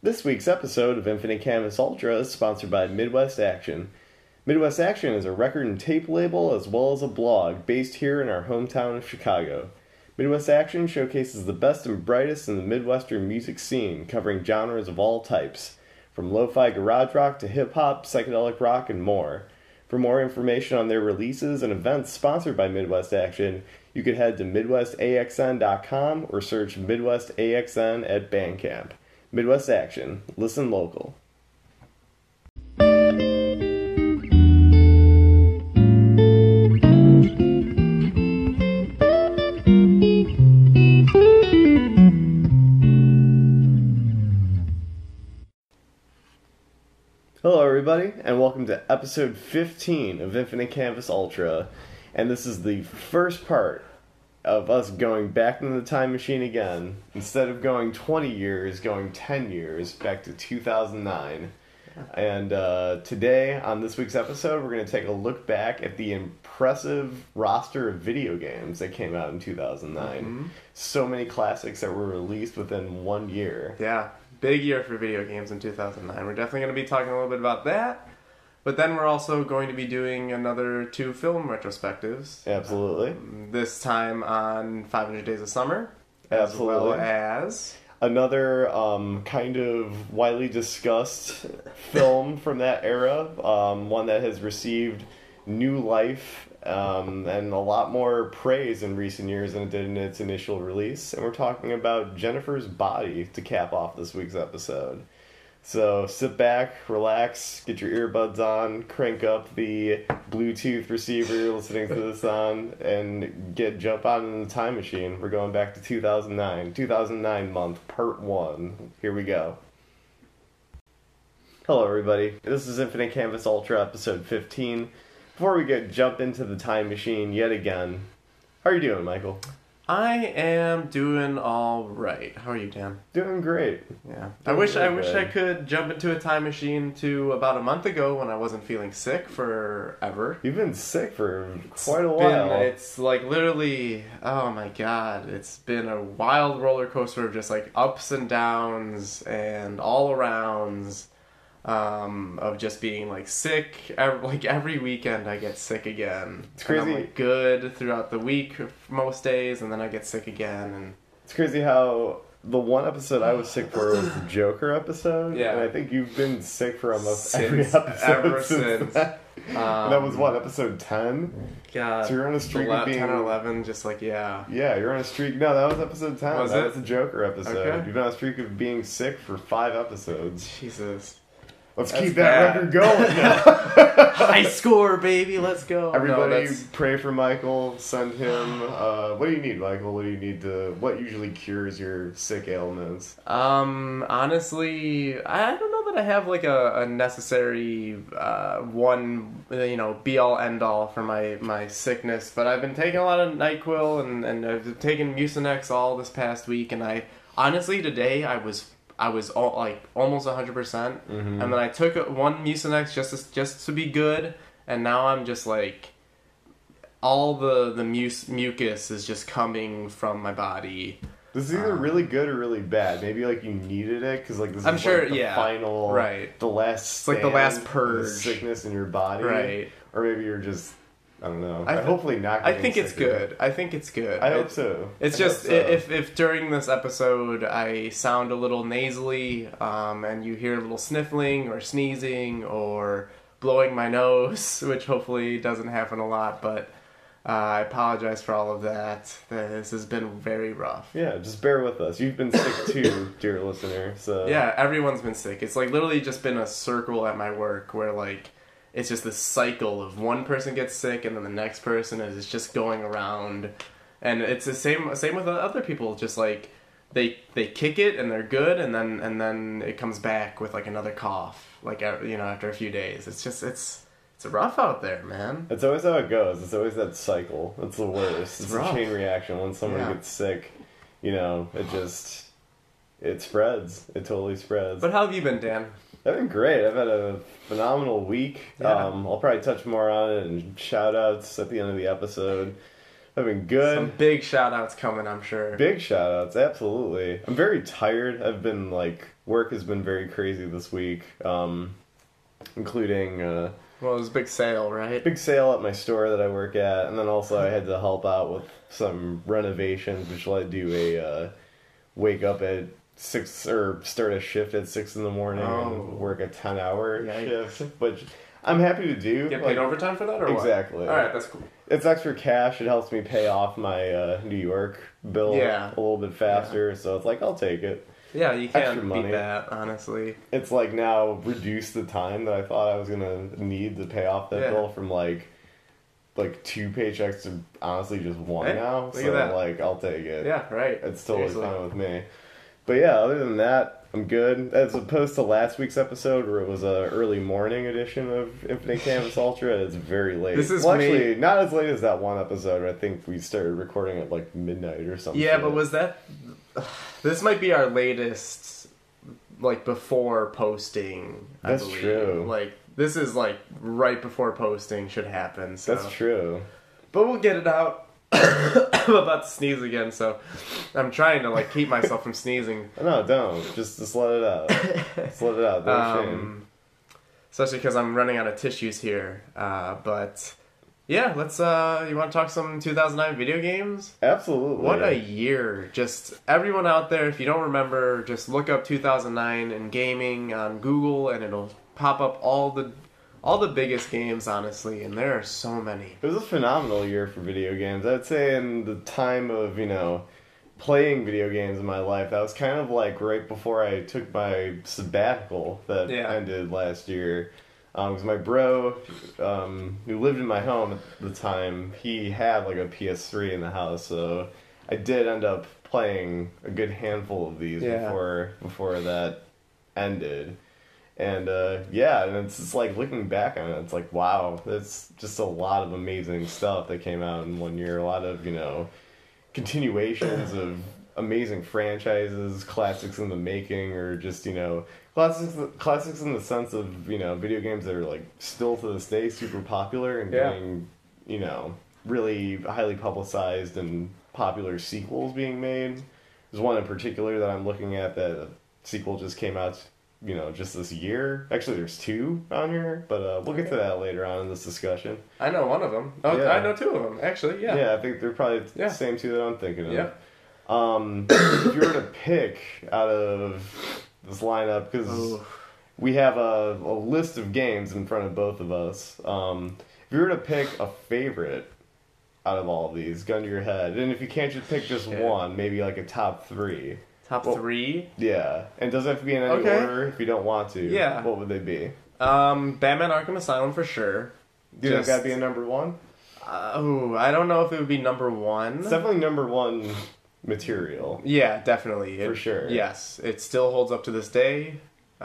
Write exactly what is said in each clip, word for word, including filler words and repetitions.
This week's episode of Infinite Canvas Ultra is sponsored by Midwest Action. Midwest Action is a record and tape label as well as a blog based here in our hometown of Chicago. Midwest Action showcases the best and brightest in the Midwestern music scene, covering genres of all types, from lo-fi garage rock to hip-hop, psychedelic rock, and more. For more information on their releases and events sponsored by Midwest Action, you could head to midwest a x n dot com or search Midwest A X N at Bandcamp. Midwest Action. Listen local. Hello everybody, and welcome to episode fifteen of Infinite Canvas Ultra. And this is the first part of us going back into the time machine again. Instead of going twenty years, going ten years, back to two thousand nine. And uh, today, on this week's episode, we're going to take a look back at the impressive roster of video games that came out in two thousand nine. Mm-hmm. So many classics that were released within one year. Yeah, big year for video games in two thousand nine. We're definitely going to be talking a little bit about that. But then we're also going to be doing another two film retrospectives. Absolutely. Um, this time on five hundred Days of Summer. Absolutely. As well as another um, kind of widely discussed film from that era. Um, one that has received new life um, and a lot more praise in recent years than it did in its initial release. And we're talking about Jennifer's Body to cap off this week's episode. So sit back, relax, get your earbuds on, crank up the Bluetooth receiver you're listening to this on, and get jump out in the time machine. We're going back to two thousand nine. two thousand nine month, part one. Here we go. Hello everybody, this is Infinite Canvas Ultra episode fifteen. Before we get jump into the time machine yet again, how are you doing, Michael? I am doing all right. How are you, Dan? Doing great. Yeah. Doing I wish really I wish good. I could jump into a time machine to about a month ago when I wasn't feeling sick forever. You've been sick for quite a It's while. Been, it's like literally, oh my god, it's been a wild roller coaster of just like ups and downs and all arounds. Um, of just being like sick, every, like every weekend I get sick again. It's crazy. And I'm like good throughout the week most days, and then I get sick again. And it's crazy how the one episode I was sick for was the Joker episode. Yeah. And I think you've been sick for almost Since- every episode ever since since. that. Um, And that was what, episode ten? God, So you're on a streak ele- of being ten or eleven, just like yeah. Yeah, you're on a streak. No, that was episode ten. Was that it? was the Joker episode. Okay. You've been on a streak of being sick for five episodes. Jesus, Let's That's keep that bad. record going now. high score, baby, let's go. No, Everybody that's- pray for Michael, send him, uh, what do you need, Michael? What do you need to, what usually cures your sick ailments? Um, honestly, I don't know that I have like a, a necessary uh, one, you know, be all end all for my, my sickness, but I've been taking a lot of NyQuil and, and I've taken Mucinex all this past week, and I honestly today I was I was all, like almost one hundred percent, Mm-hmm. and then I took one Mucinex just to, just to be good, and now I'm just like all the the mus- mucus is just coming from my body. This is either Um, really good or really bad. Maybe like you needed it because like this I'm is sure, like the yeah. final, Right. the last, It's like the last stand of purge. the sickness in your body, Right. Or maybe you're just, I don't know. I th- Hopefully not. I getting think it's sicker. good. I think it's good. I hope It- so. It's I just hope so. if if during this episode I sound a little nasally, um, and you hear a little sniffling or sneezing or blowing my nose, which hopefully doesn't happen a lot, but uh, I apologize for all of that. This has been very rough. Yeah, just bear with us. You've been sick too, dear listener. So Yeah, everyone's been sick. It's like literally just been a circle at my work where like it's just this cycle of one person gets sick and then the next person is just going around, and it's the same same with other people. Just like they they kick it and they're good, and then and then it comes back with like another cough, like you know after a few days. It's just it's it's rough out there, man. It's always how it goes. It's always that cycle. It's the worst. It's, It's a rough. chain reaction. When someone Yeah. gets sick, you know, it just it spreads. It totally spreads. But how have you been, Dan? I've been great. I've had a phenomenal week. Yeah. Um, I'll probably touch more on it and shout outs at the end of the episode. I've been good. Some big shout outs coming, I'm sure. Big shout outs, absolutely. I'm very tired. I've been like, work has been very crazy this week, um, including uh, Well, it was a big sale, right? big sale at my store that I work at, and then also I had to help out with some renovations, which led to a uh, wake up at six or start a shift at six in the morning Oh. and work a ten hour Yikes. shift, which I'm happy to do. Get Like, paid overtime for that, or what? exactly. All right, that's cool. It's extra cash. It helps me pay off my uh, New York bill Yeah. a little bit faster, so it's like, I'll take it. Yeah, you Extra can't money. beat that, honestly. It's like now reduce the time that I thought I was gonna need to pay off that Yeah. bill from like like two paychecks to honestly just one Hey, now. look So at that. like, I'll take it. Yeah, right. It's totally Seriously. fine with me. But yeah, other than that, I'm good. As opposed to last week's episode where it was a early morning edition of Infinite Canvas Ultra, it's very late. This is well, me- actually, not as late as that one episode. I think we started recording at like midnight or something. Yeah, but was that... This might be our latest, like, before posting, I That's believe. true. Like, this is, like, right before posting should happen, so... That's true. But we'll get it out. I'm about to sneeze again, so I'm trying to, like, keep myself from sneezing. No, don't. Just just let it out. Just let it out. No shame. Um, especially because I'm running out of tissues here. Uh, but, yeah, let's, uh, you want to talk some two thousand nine video games? Absolutely. What a year. Just everyone out there, if you don't remember, just look up two thousand nine in gaming on Google and it'll pop up all the all the biggest games, honestly, and there are so many. It was a phenomenal year for video games. I'd say in the time of, you know, playing video games in my life, that was kind of like right before I took my sabbatical that Yeah. ended last year. Because my bro, um, who lived in my home at the time, he had like a P S three in the house, so I did end up playing a good handful of these Yeah. before before that ended. And uh, yeah, and it's just like looking back on it, it's like, wow, that's just a lot of amazing stuff that came out in one year. A lot of, you know, continuations of amazing franchises, classics in the making, or just, you know, classics classics in the sense of, you know, video games that are like still to this day super popular and Yeah. getting, you know, really highly publicized and popular sequels being made. There's one in particular that I'm looking at that a sequel just came out, you know, just this year. Actually, there's two on here, but uh, we'll get to that later on in this discussion. I know one of them. Oh, Yeah. I know two of them, actually, yeah. Yeah, I think they're probably Yeah. the same two that I'm thinking of. Yeah. Um, if you were to pick out of this lineup, because Ooh. we have a, a list of games in front of both of us, um, if you were to pick a favorite out of all of these, gun to your head, and if you can't just pick just Yeah. one, maybe like a top three. Top Well, three? Yeah, and it doesn't have to be in any Okay. order if you don't want to. Yeah. What would they be? Um, Batman Arkham Asylum for sure. Do you think Just- that'd be a number one? Uh, ooh, I don't know if it would be number one. It's definitely number one material. Yeah, definitely. It- For sure. Yes, it still holds up to this day,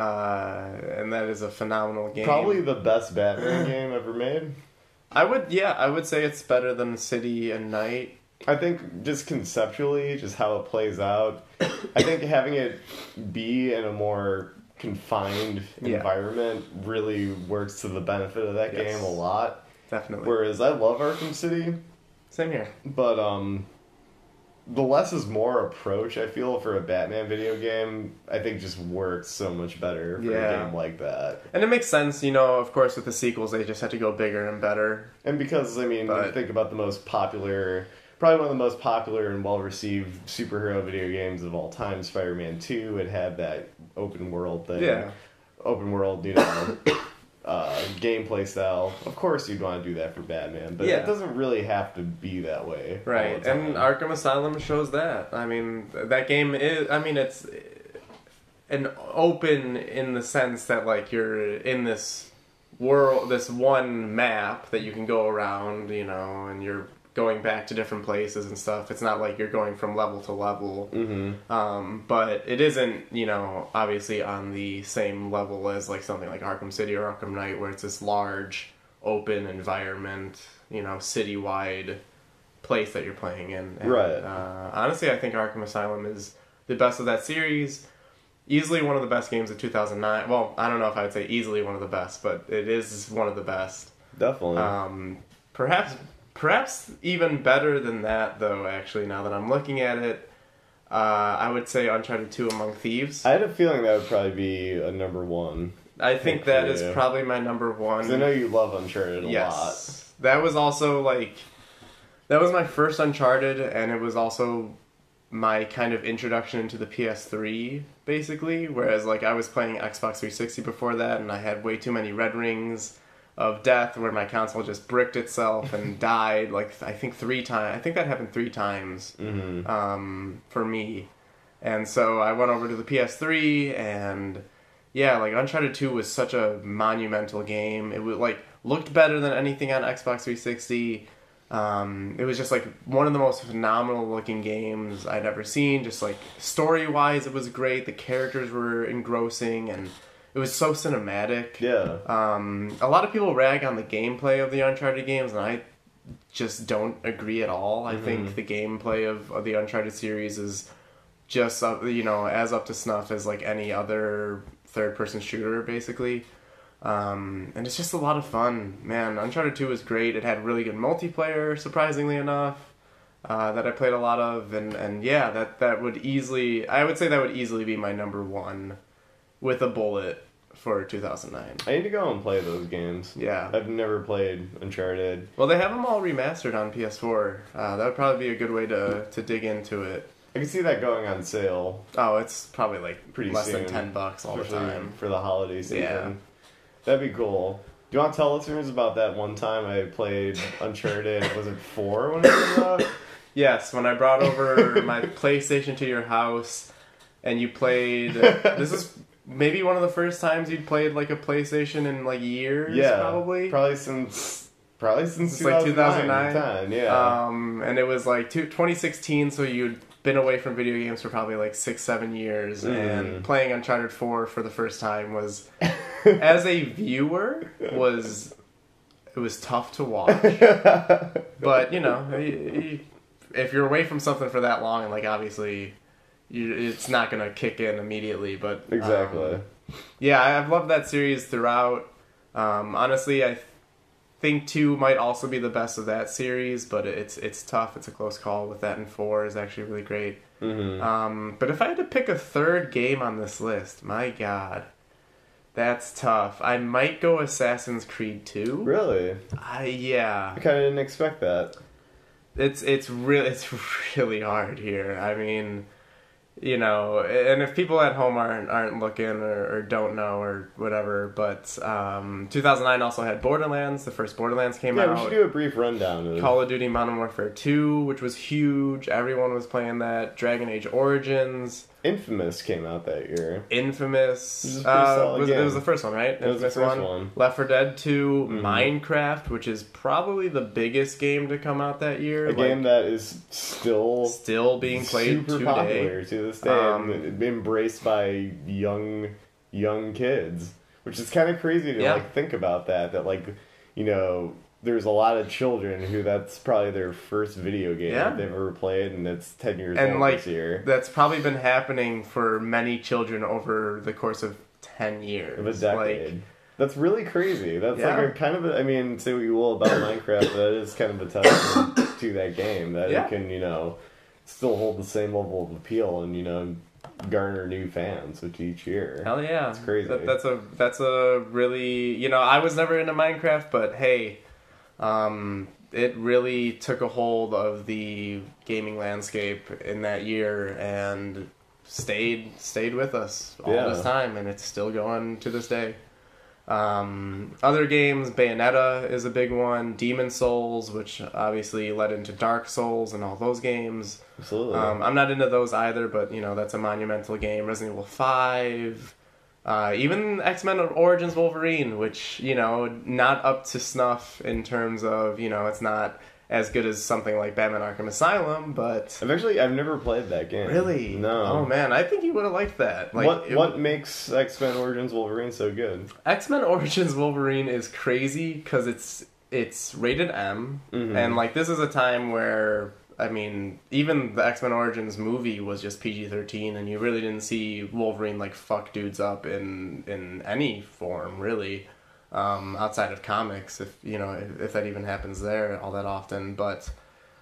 uh, and that is a phenomenal game. Probably the best Batman game ever made. I would, yeah, I would say it's better than City and Night. I think just conceptually, just how it plays out, I think having it be in a more confined Yeah. environment really works to the benefit of that Yes. game a lot. Definitely. Whereas I love Arkham City, Same here. but um, the less is more approach I feel for a Batman video game, I think just works so much better for Yeah. a game like that. And it makes sense, you know, of course, with the sequels, they just had to go bigger and better. And because, I mean, when you But- think about the most popular, probably one of the most popular and well-received superhero video games of all time, Spider-Man two, it had that open world thing. Yeah. Open world, you know, uh, gameplay style. Of course you'd want to do that for Batman, but Yeah. it doesn't really have to be that way. all Right, the and time. Arkham Asylum shows that. I mean, that game is, I mean, it's an open in the sense that, like, you're in this world, this one map that you can go around, you know, and you're going back to different places and stuff. It's not like you're going from level to level. Mhm. Um, but it isn't, you know, obviously on the same level as, like, something like Arkham City or Arkham Knight, where it's this large, open environment, you know, citywide place that you're playing in. And, Right. Uh, honestly, I think Arkham Asylum is the best of that series. Easily one of the best games of two thousand nine. Well, I don't know if I would say easily one of the best, but it is one of the best. Definitely. Um, perhaps perhaps even better than that, though, actually, now that I'm looking at it, uh, I would say Uncharted two Among Thieves. I had a feeling that would probably be a number one. I think that is you. probably my number one. 'Cause I know you love Uncharted a yes. lot. That was also, like, that was my first Uncharted, and it was also my kind of introduction into the P S three, basically, whereas, like, I was playing Xbox three sixty before that, and I had way too many red rings of death where my console just bricked itself and died, like, I think three times. I think that happened three times Mm-hmm. um, for me. And so I went over to the P S three, and yeah, like, Uncharted two was such a monumental game. It was, like, looked better than anything on Xbox three sixty. Um, it was just, like, one of the most phenomenal looking games I'd ever seen. Just, like, story-wise, it was great. The characters were engrossing, and it was so cinematic. Yeah. Um, a lot of people rag on the gameplay of the Uncharted games, and I just don't agree at all. I Mhm. think the gameplay of, of the Uncharted series is just, up, you know, as up to snuff as, like, any other third-person shooter, basically. Um, and it's just a lot of fun, man. Uncharted two was great. It had really good multiplayer, surprisingly enough, uh, that I played a lot of, and, and yeah, that, that would easily, I would say that would easily be my number one with a bullet for two thousand nine. I need to go and play those games. Yeah. I've never played Uncharted. Well, they have them all remastered on P S four. Uh, that would probably be a good way to, to dig into it. I can see that going on sale Oh, it's probably like pretty less soon. than ten bucks all the especially time. for the holiday season. Yeah. That'd be cool. Do you want to tell listeners about that one time I played Uncharted? Was it four when it was out? Yes, when I brought over my PlayStation to your house, and you played. This is maybe one of the first times you'd played like a PlayStation in like years. Yeah, probably. Probably since probably since It's like two thousand nine. ten, yeah. Um, and it was like two, twenty sixteen, so you'd been away from video games for probably like six, seven years, Mm. and playing Uncharted four for the first time was, as a viewer, was it was tough to watch. But you know, you, you, if you're away from something for that long, and like obviously, you, it's not gonna kick in immediately. But Exactly. um, yeah, I- I've loved that series throughout. Um, honestly, I think two might also be the best of that series, but it's it's tough. It's a close call with that, and four is actually really great. Mm-hmm. Um, but if I had to pick a third game on this list, my God, that's tough. I might go Assassin's Creed two. Really? I yeah, I kind of didn't expect that. it's it's real it's really hard here. I mean, you know, and if people at home aren't aren't looking or, or don't know or whatever, but um, two thousand nine also had Borderlands. The first Borderlands came Yeah, out. we should do a brief rundown of Call of Duty Modern Warfare two, which was huge. Everyone was playing that. Dragon Age Origins. Infamous came out that year. Infamous. This is a pretty Uh, solid was, it game. was the first one, right? It was the Infamous first one. Left four Dead two. Mhm. Minecraft, which is probably the biggest game to come out that year. A like, game that is still still being played super today. popular to this day, Um, and embraced by young young kids, which is kind of crazy to Yeah. like think about that. That like, you know, there's a lot of children who that's probably their first video game Yeah. that they've ever played, and it's ten years And, old like, this year. That's probably been happening for many children over the course of ten years. Of a decade. Like, That's really crazy. That's Yeah. like a kind of a, I mean, say what you will about Minecraft, but that is kind of a testament to that game that Yeah. it can, you know, still hold the same level of appeal and, you know, garner new fans with each year. hell yeah. It's crazy. That, that's a that's a really, you know, I was never into Minecraft, but hey, um, it really took a hold of the gaming landscape in that year and stayed stayed with us all Yeah. this time, and it's still going to this day. Um, other games, Bayonetta is a big one. Demon Souls, which obviously led into Dark Souls and all those games. Absolutely. Um, I'm not into those either, but you know that's a monumental game. Resident Evil five, uh, even X-Men Origins Wolverine, which you know not up to snuff in terms of you know it's not as good as something like Batman Arkham Asylum, but I've actually, I've never played that game. really, No. oh man, I think you would have liked that. Like, what it- what makes X-Men Origins Wolverine so good? X-Men Origins Wolverine is crazy because it's it's rated M, Mhm. and like this is a time where I mean even the X-Men Origins movie was just P G thirteen, and you really didn't see Wolverine like fuck dudes up in in any form really. um, outside of comics, if you know if, if that even happens there all that often. But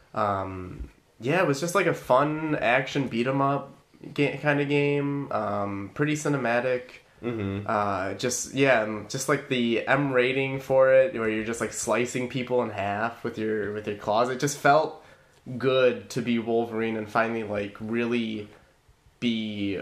um, yeah, it was just like a fun action beat 'em up ga- kind of game. Um, pretty cinematic. Mm-hmm. Uh, just yeah, and just like the M rating for it, where you're just like slicing people in half with your with your claws. It just felt good to be Wolverine and finally like really be,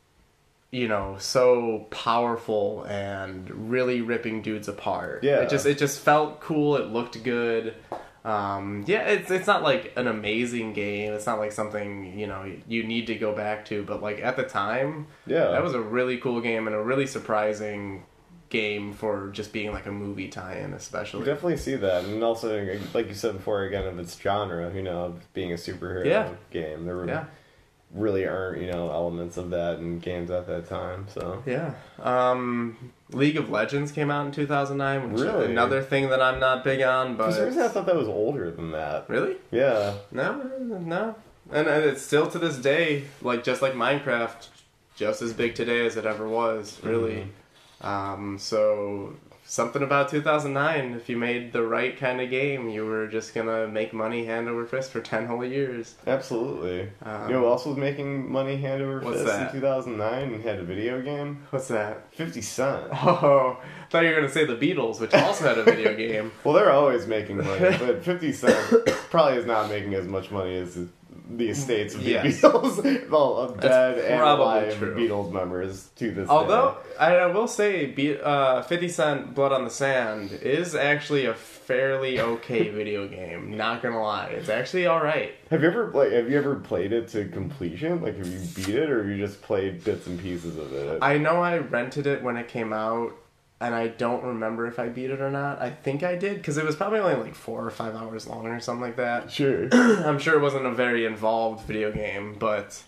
you know, so powerful and really ripping dudes apart. Yeah. It just it just felt cool. It looked good. Um, yeah, it's it's not like an amazing game. It's not like something, you know, you need to go back to. But like at the time, Yeah. that was a really cool game and a really surprising game for just being like a movie tie-in, You especially. definitely see that, and also, like you said before, again, of its genre, you know, of being a superhero Yeah. game. There were Yeah. really aren't, you know, elements of that in games at that time, so. Yeah. Um, League of Legends came out in two thousand nine, which Really? is another thing that I'm not big on, For but... some reason, I thought that was older than that. Really? Yeah. No, no. And, and it's still to this day, like just like Minecraft, just as big today as it ever was, really. Um, so something about two thousand nine, if you made the right kind of game, you were just gonna make money hand over fist for ten whole years. Absolutely. Um, you know who else was making money hand over what's fist that? in two thousand nine and had a video game? What's that? fifty Cent. Oh, I thought you were gonna say the Beatles, which also had a video game. Well, they're always making money, but fifty Cent probably is not making as much money as the estates of the Yes. Beatles, well, of dead and probably alive true. Beatles members to this Although, day. I, I will say, Be- uh, fifty Cent Blood on the Sand is actually a fairly okay video game. Not gonna lie. It's actually alright. Have you ever like have you ever played it to completion? Like, have you beat it, or have you just played bits and pieces of it? I know I rented it when it came out, and I don't remember if I beat it or not. I think I did, because it was probably only like four or five hours long or something like that. Sure. I'm sure it wasn't a very involved video game, but,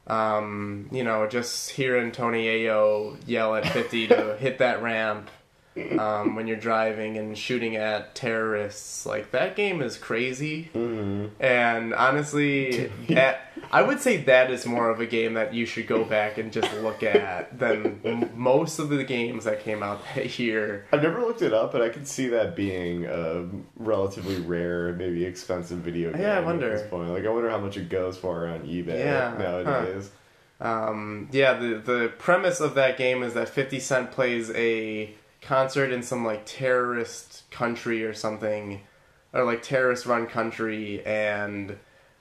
um, you know, just hearing Tony Ayo yell at fifty to hit that ramp um, when you're driving and shooting at terrorists, like, that game is crazy. Mm-hmm. And honestly, at, I would say that is more of a game that you should go back and just look at than m- most of the games that came out that year. I've never looked it up, but I could see that being a relatively rare, maybe expensive video game. Yeah, I wonder. At this point. Like, I wonder how much it goes for on eBay Yeah, nowadays. Um, yeah, the the premise of that game is that fifty Cent plays a concert in some like terrorist country or something, or like terrorist run country, and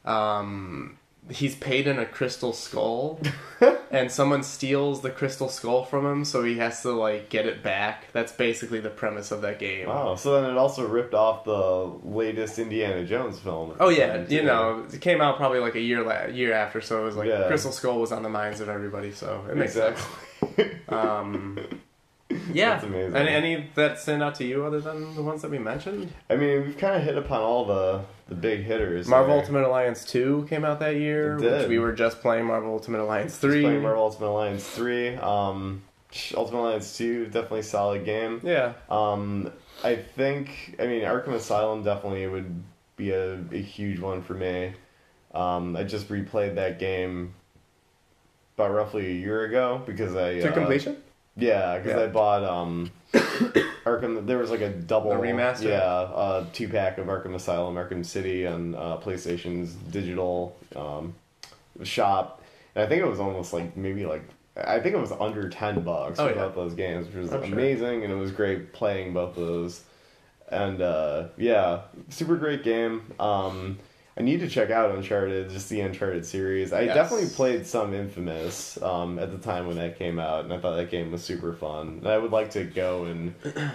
um, he's paid in a crystal skull, and someone steals the crystal skull from him, so he has to like get it back. That's basically the premise of that game. Wow, so then it also ripped off the latest Indiana Jones film. Oh yeah, you know, it came out probably like a year la- year after, so it was like Yeah. Crystal Skull was on the minds of everybody, so it makes Exactly. sense. Um, yeah. That's amazing. Any, any that stand out to you other than the ones that we mentioned? I mean, we've kind of hit upon all the, the big hitters. Marvel there. Ultimate Alliance two came out that year, It did. which we were just playing Marvel Ultimate Alliance Just three. playing Marvel Ultimate Alliance three. Um, Ultimate Alliance two, definitely solid game. Yeah. Um, I think, I mean, Arkham Asylum definitely would be a, a huge one for me. Um, I just replayed that game about roughly a year ago because I... To uh, completion? Yeah, because Yeah. I bought um, Arkham. There was like a double A remaster? Yeah, uh, two pack of Arkham Asylum, Arkham City, on uh, PlayStation's digital um, shop, and I think it was almost like maybe like I think it was under ten bucks Oh, for yeah. both those games, which was I'm sure. amazing, and it was great playing both of those. And uh, yeah, super great game. Um, I need to check out Uncharted, just the Uncharted series. I Yes. definitely played some Infamous um, at the time when that came out, and I thought that game was super fun. And I would like to go and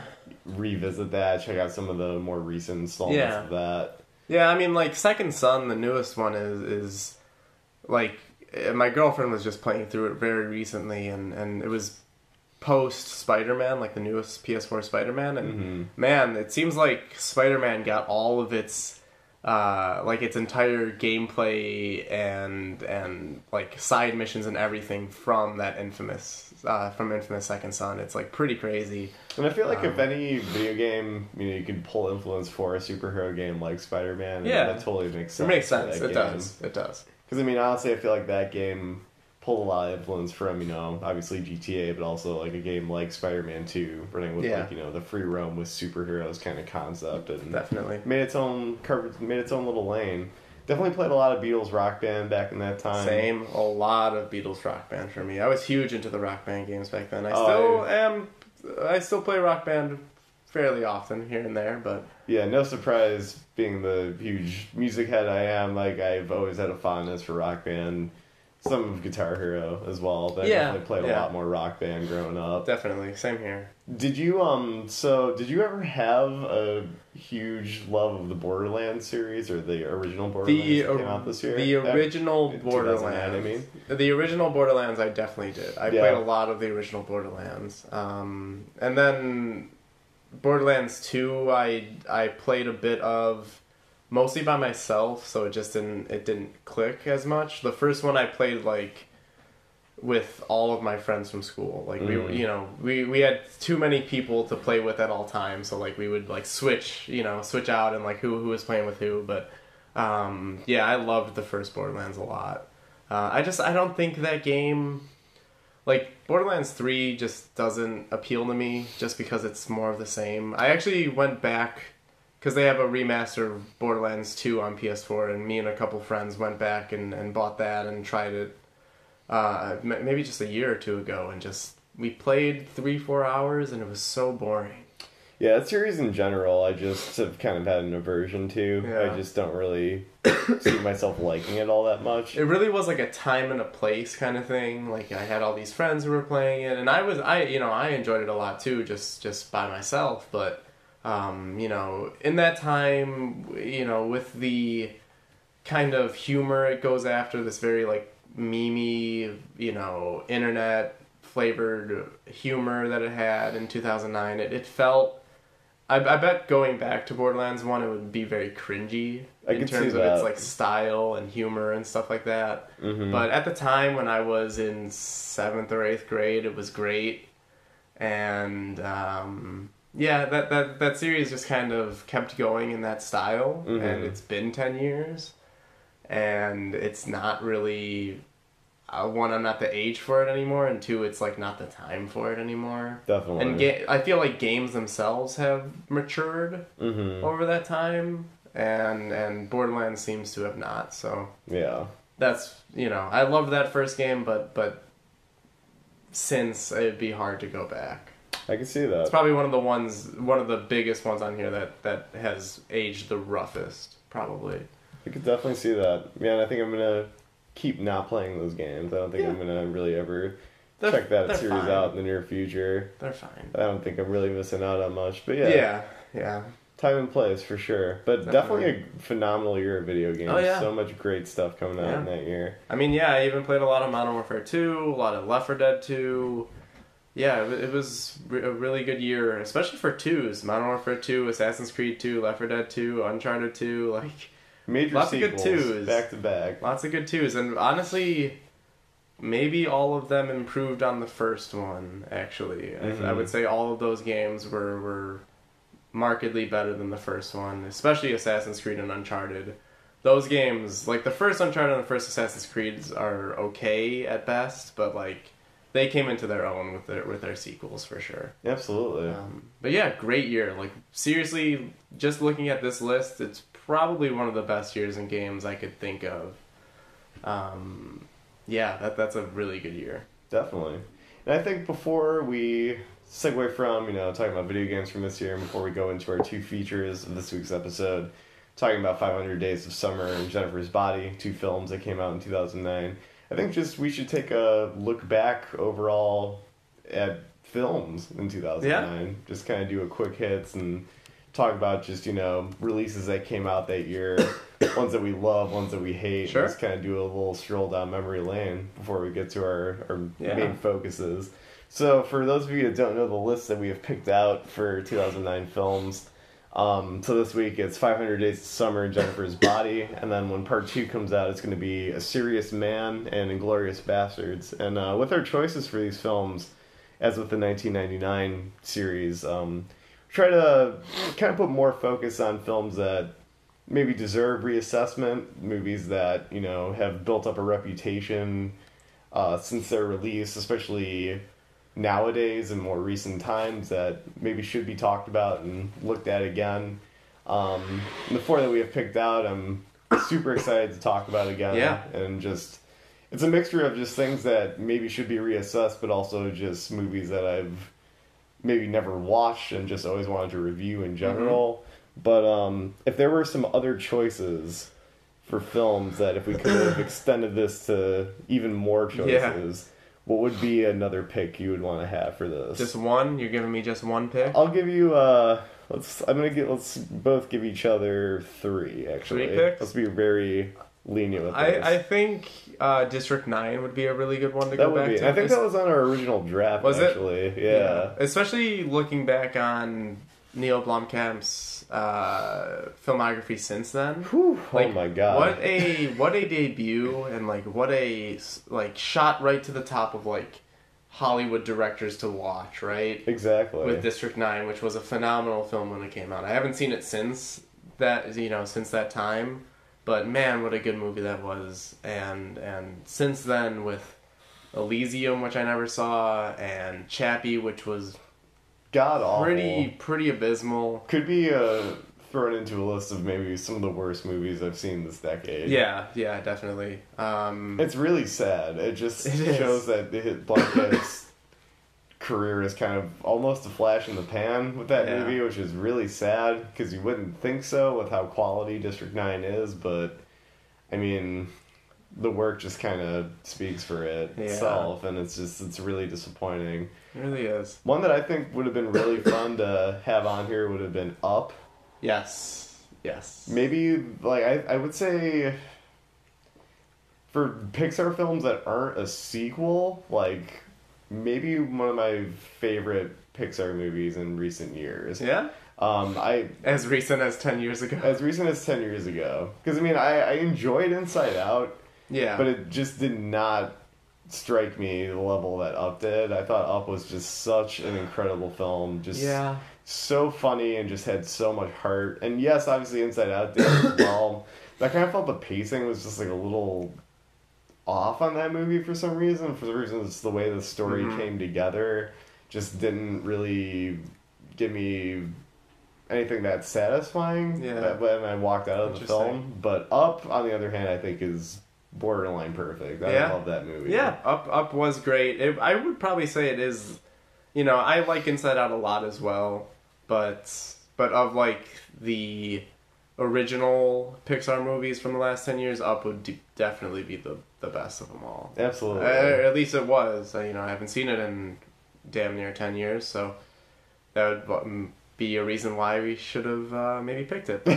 revisit that, check out some of the more recent installments Yeah. of that. Yeah, I mean, like, Second Son, the newest one, is, is like, eh, my girlfriend was just playing through it very recently, and, and it was post Spider-Man, like the newest P S four Spider-Man, and Mm-hmm. man, it seems like Spider-Man got all of its, uh, like, its entire gameplay and, and, like, side missions and everything from that Infamous, uh, from Infamous Second Son. It's, like, pretty crazy. And I feel like if Um, any video game, you know, you could pull influence for a superhero game like Spider-Man, Yeah. that totally makes It sense. makes for sense. that It game. does. It does. Because, I mean, honestly, I feel like that game pulled a lot of influence from, you know, obviously G T A, but also like a game like Spider-Man two, running with Yeah. like, you know, the free roam with superheroes kind of concept, and Definitely. made its own carpet, made its own little lane. Definitely played a lot of Beatles Rock Band back in that time. Same, a lot of Beatles Rock Band for me. I was huge into the Rock Band games back then. I Oh, still I- am. I still play Rock Band fairly often here and there, but Yeah, no surprise being the huge music head I am. Like, I've always had a fondness for Rock Band. Some of Guitar Hero as well. But I Yeah, definitely played a yeah. lot more Rock Band growing up. definitely same here. Did you um so did you ever have a huge love of the Borderlands series or the original Borderlands The that came out this year? the That- original in two thousand nine, Borderlands. I mean. The original Borderlands, I definitely did. I Yeah. played a lot of the original Borderlands, um, and then Borderlands two. I I played a bit of, mostly by myself, so it just didn't it didn't click as much. The first one I played like with all of my friends from school. Like we Mhm. you know, we we had too many people to play with at all times, so like we would like switch, you know, switch out and like who who was playing with who, but um yeah, I loved the first Borderlands a lot. Uh, I just I don't think that game, like Borderlands three just doesn't appeal to me just because it's more of the same. I actually went back because they have a remaster of Borderlands two on P S four, and me and a couple friends went back and, and bought that and tried it uh, m- maybe just a year or two ago, and just we played three, four hours, and it was so boring. Yeah, that series in general, I just have kind of had an aversion to. Yeah. I just don't really see myself liking it all that much. It really was like a time and a place kind of thing. Like I had all these friends who were playing it, and I was I you know I enjoyed it a lot too, just just by myself. But um, you know, in that time, you know, with the kind of humor it goes after, this very like memey, you know, internet flavored humor that it had in two thousand nine, it, it felt. I, I bet going back to Borderlands one, it would be very cringy I in could see terms of that. its like style and humor and stuff like that. Mhm. But at the time when I was in seventh or eighth grade, it was great, and um, yeah, that, that that series just kind of kept going in that style, Mhm. and it's been ten years, and it's not really. Uh, one, I'm not the age for it anymore, and two, it's like not the time for it anymore. Definitely. And ga- I feel like games themselves have matured Mhm. over that time, and and Borderlands seems to have not. So Yeah. that's, you know, I loved that first game, but but since it'd be hard to go back. I can see that. It's probably one of the ones, one of the biggest ones on here that that has aged the roughest, probably. I could definitely see that. Man, I think I'm gonna keep not playing those games. I don't think Yeah. I'm gonna really ever They're- check that they're series fine. out in the near future. They're fine. I don't think I'm really missing out on much. But yeah, Yeah, yeah. time and place for sure. But Definitely. definitely, a phenomenal year of video games. Oh, yeah. So much great stuff coming out Yeah. in that year. I mean, yeah, I even played a lot of Modern Warfare two, a lot of Left four Dead two. Yeah, it, it was re- a really good year, especially for twos. Modern Warfare two, Assassin's Creed two, Left four Dead two, Uncharted two, like Major Lots of good sequels twos. back to back. lots of good twos. And honestly, maybe all of them improved on the first one, actually. Mhm. I, I would say all of those games were, were markedly better than the first one, especially Assassin's Creed and Uncharted. Those games, like the first Uncharted and the first Assassin's Creeds, are okay at best, but like they came into their own with their with their sequels for sure. Absolutely. Um, but yeah, great year. Like seriously, just looking at this list, it's probably one of the best years in games I could think of. Um, yeah, that that's a really good year. Definitely. And I think before we segue from, you know, talking about video games from this year, and before we go into our two features of this week's episode, talking about five hundred Days of Summer and Jennifer's Body, two films that came out in two thousand nine, I think just we should take a look back overall at films in two thousand nine. Yeah. Just kind of do a quick hits and talk about just, you know, releases that came out that year, ones that we love, ones that we hate. Sure. Just kind of do a little stroll down memory lane before we get to our, our Yeah. main focuses. So for those of you that don't know the list that we have picked out for two thousand nine films, um, so this week it's five hundred Days of Summer and Jennifer's Body, and then when part two comes out, it's going to be A Serious Man and Inglourious Bastards. And uh, with our choices for these films, as with the nineteen ninety-nine series, um, try to kind of put more focus on films that maybe deserve reassessment, movies that, you know, have built up a reputation uh, since their release, especially nowadays in more recent times, that maybe should be talked about and looked at again. Um, the four that we have picked out, I'm super excited to talk about again. Yeah. And just, it's a mixture of just things that maybe should be reassessed, but also just movies that I've maybe never watched and just always wanted to review in general. Mm-hmm. But um, if there were some other choices for films that if we could have extended this to even more choices, yeah. what would be another pick you would want to have for this? Just one? You're giving me just one pick? I'll give you, uh, let's, I'm gonna get, let's both give each other three, actually. Three picks? Let's be very lenient with I, this. I think uh, District nine would be a really good one to that go would back be. to. I think that was on our original draft, was actually. It? Yeah. yeah. Especially looking back on Neil Blomkamp's uh, filmography since then. Whew, like, oh my god! What a what a debut, and like what a like shot right to the top of like Hollywood directors to watch, right? Exactly. With District nine, which was a phenomenal film when it came out. I haven't seen it since that, you know, since that time, but man, what a good movie that was. And and since then with Elysium, which I never saw, and Chappie, which was god awful. Pretty pretty abysmal. Could be uh, thrown into a list of maybe some of the worst movies I've seen this decade. Yeah, yeah, definitely. Um, it's really sad. It just it shows that Blomkamp's career is kind of almost a flash in the pan with that yeah. movie, which is really sad because you wouldn't think so with how quality District nine is, but I mean, the work just kind of speaks for it yeah. itself, and it's just, it's really disappointing. It really is. One that I think would have been really fun to have on here would have been Up. Yes. Yes. Maybe, like, I, I would say for Pixar films that aren't a sequel, like, maybe one of my favorite Pixar movies in recent years. Yeah? Um, I As recent as ten years ago. As recent as ten years ago. Because, I mean, I, I enjoyed Inside Out. Yeah. But it just did not strike me the level that Up did. I thought Up was just such an incredible film. Just yeah. so funny and just had so much heart. And yes, obviously Inside Out did as well. But I kind of felt the pacing was just like a little off on that movie for some reason. For some reason, it's the way the story mm-hmm. came together just didn't really give me anything that satisfying yeah. when I walked out of the film. But Up, on the other hand, I think is borderline perfect. I yeah. love that movie. Yeah, Up Up was great. It, I would probably say it is, you know, I like Inside Out a lot as well, but but of like the original Pixar movies from the last ten years, Up would de- definitely be the, the best of them all. Absolutely. Uh, at least it was. Uh, you know, I haven't seen it in damn near ten years, so that would be a reason why we should have uh, maybe picked it.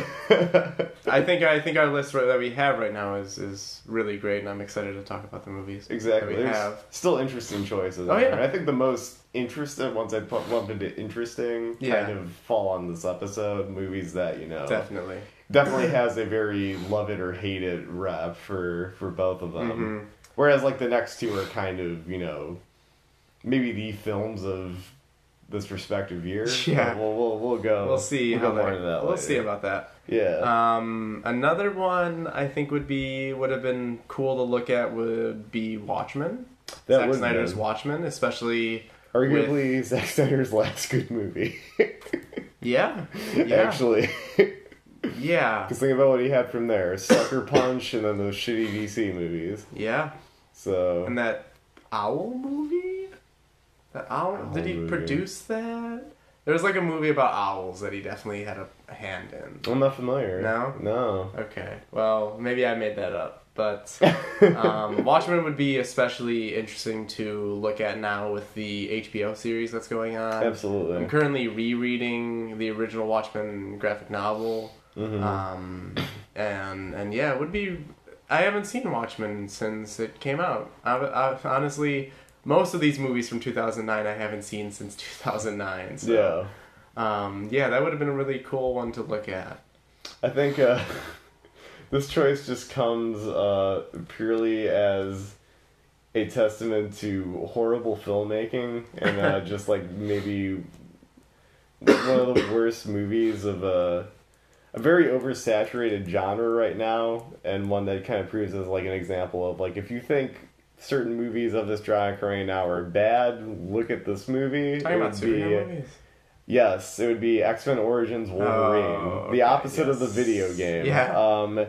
I think I think our list that we have right now is, is really great, and I'm excited to talk about the movies exactly. that we There's have. Still interesting choices. Oh yeah, there. I think the most interesting ones I put lump into interesting yeah. kind of fall on this episode. Movies that you know definitely definitely has a very love it or hate it rep for for both of them. Mm-hmm. Whereas like the next two are kind of you know maybe the films of this respective year. Yeah, we'll we'll we'll go. We'll see we'll how go more that, into that. We'll later. see about that. Yeah. Um, another one I think would be would have been cool to look at would be Watchmen. That Zack would Snyder's be. Watchmen, especially arguably with... Zack Snyder's last good movie. yeah. Yeah. Actually. Yeah. Because think about what he had from there: Sucker Punch, and then those shitty D C movies. Yeah. So. And that Owl movie. That owl. Owl Did he movie. produce that? There was like a movie about owls that he definitely had a, a hand in. I'm not familiar. No? No. Okay. Well, maybe I made that up. But um, Watchmen would be especially interesting to look at now with the H B O series that's going on. Absolutely. I'm currently rereading the original Watchmen graphic novel. Mm-hmm. Um, and, and yeah, it would be... I haven't seen Watchmen since it came out. I, I, honestly... Most of these movies from two thousand nine I haven't seen since two thousand nine. So, yeah. Um, yeah, that would have been a really cool one to look at. I think uh, this choice just comes uh, purely as a testament to horrible filmmaking and uh, just like maybe one of the worst movies of a, a very oversaturated genre right now, and one that kind of proves as like an example of like if you think certain movies of this genre right now are bad, look at this movie. Talking it about would be, superhero movies? Yes, it would be X-Men Origins Wolverine. Oh, okay, the opposite yes. of the video game. Yeah. Um,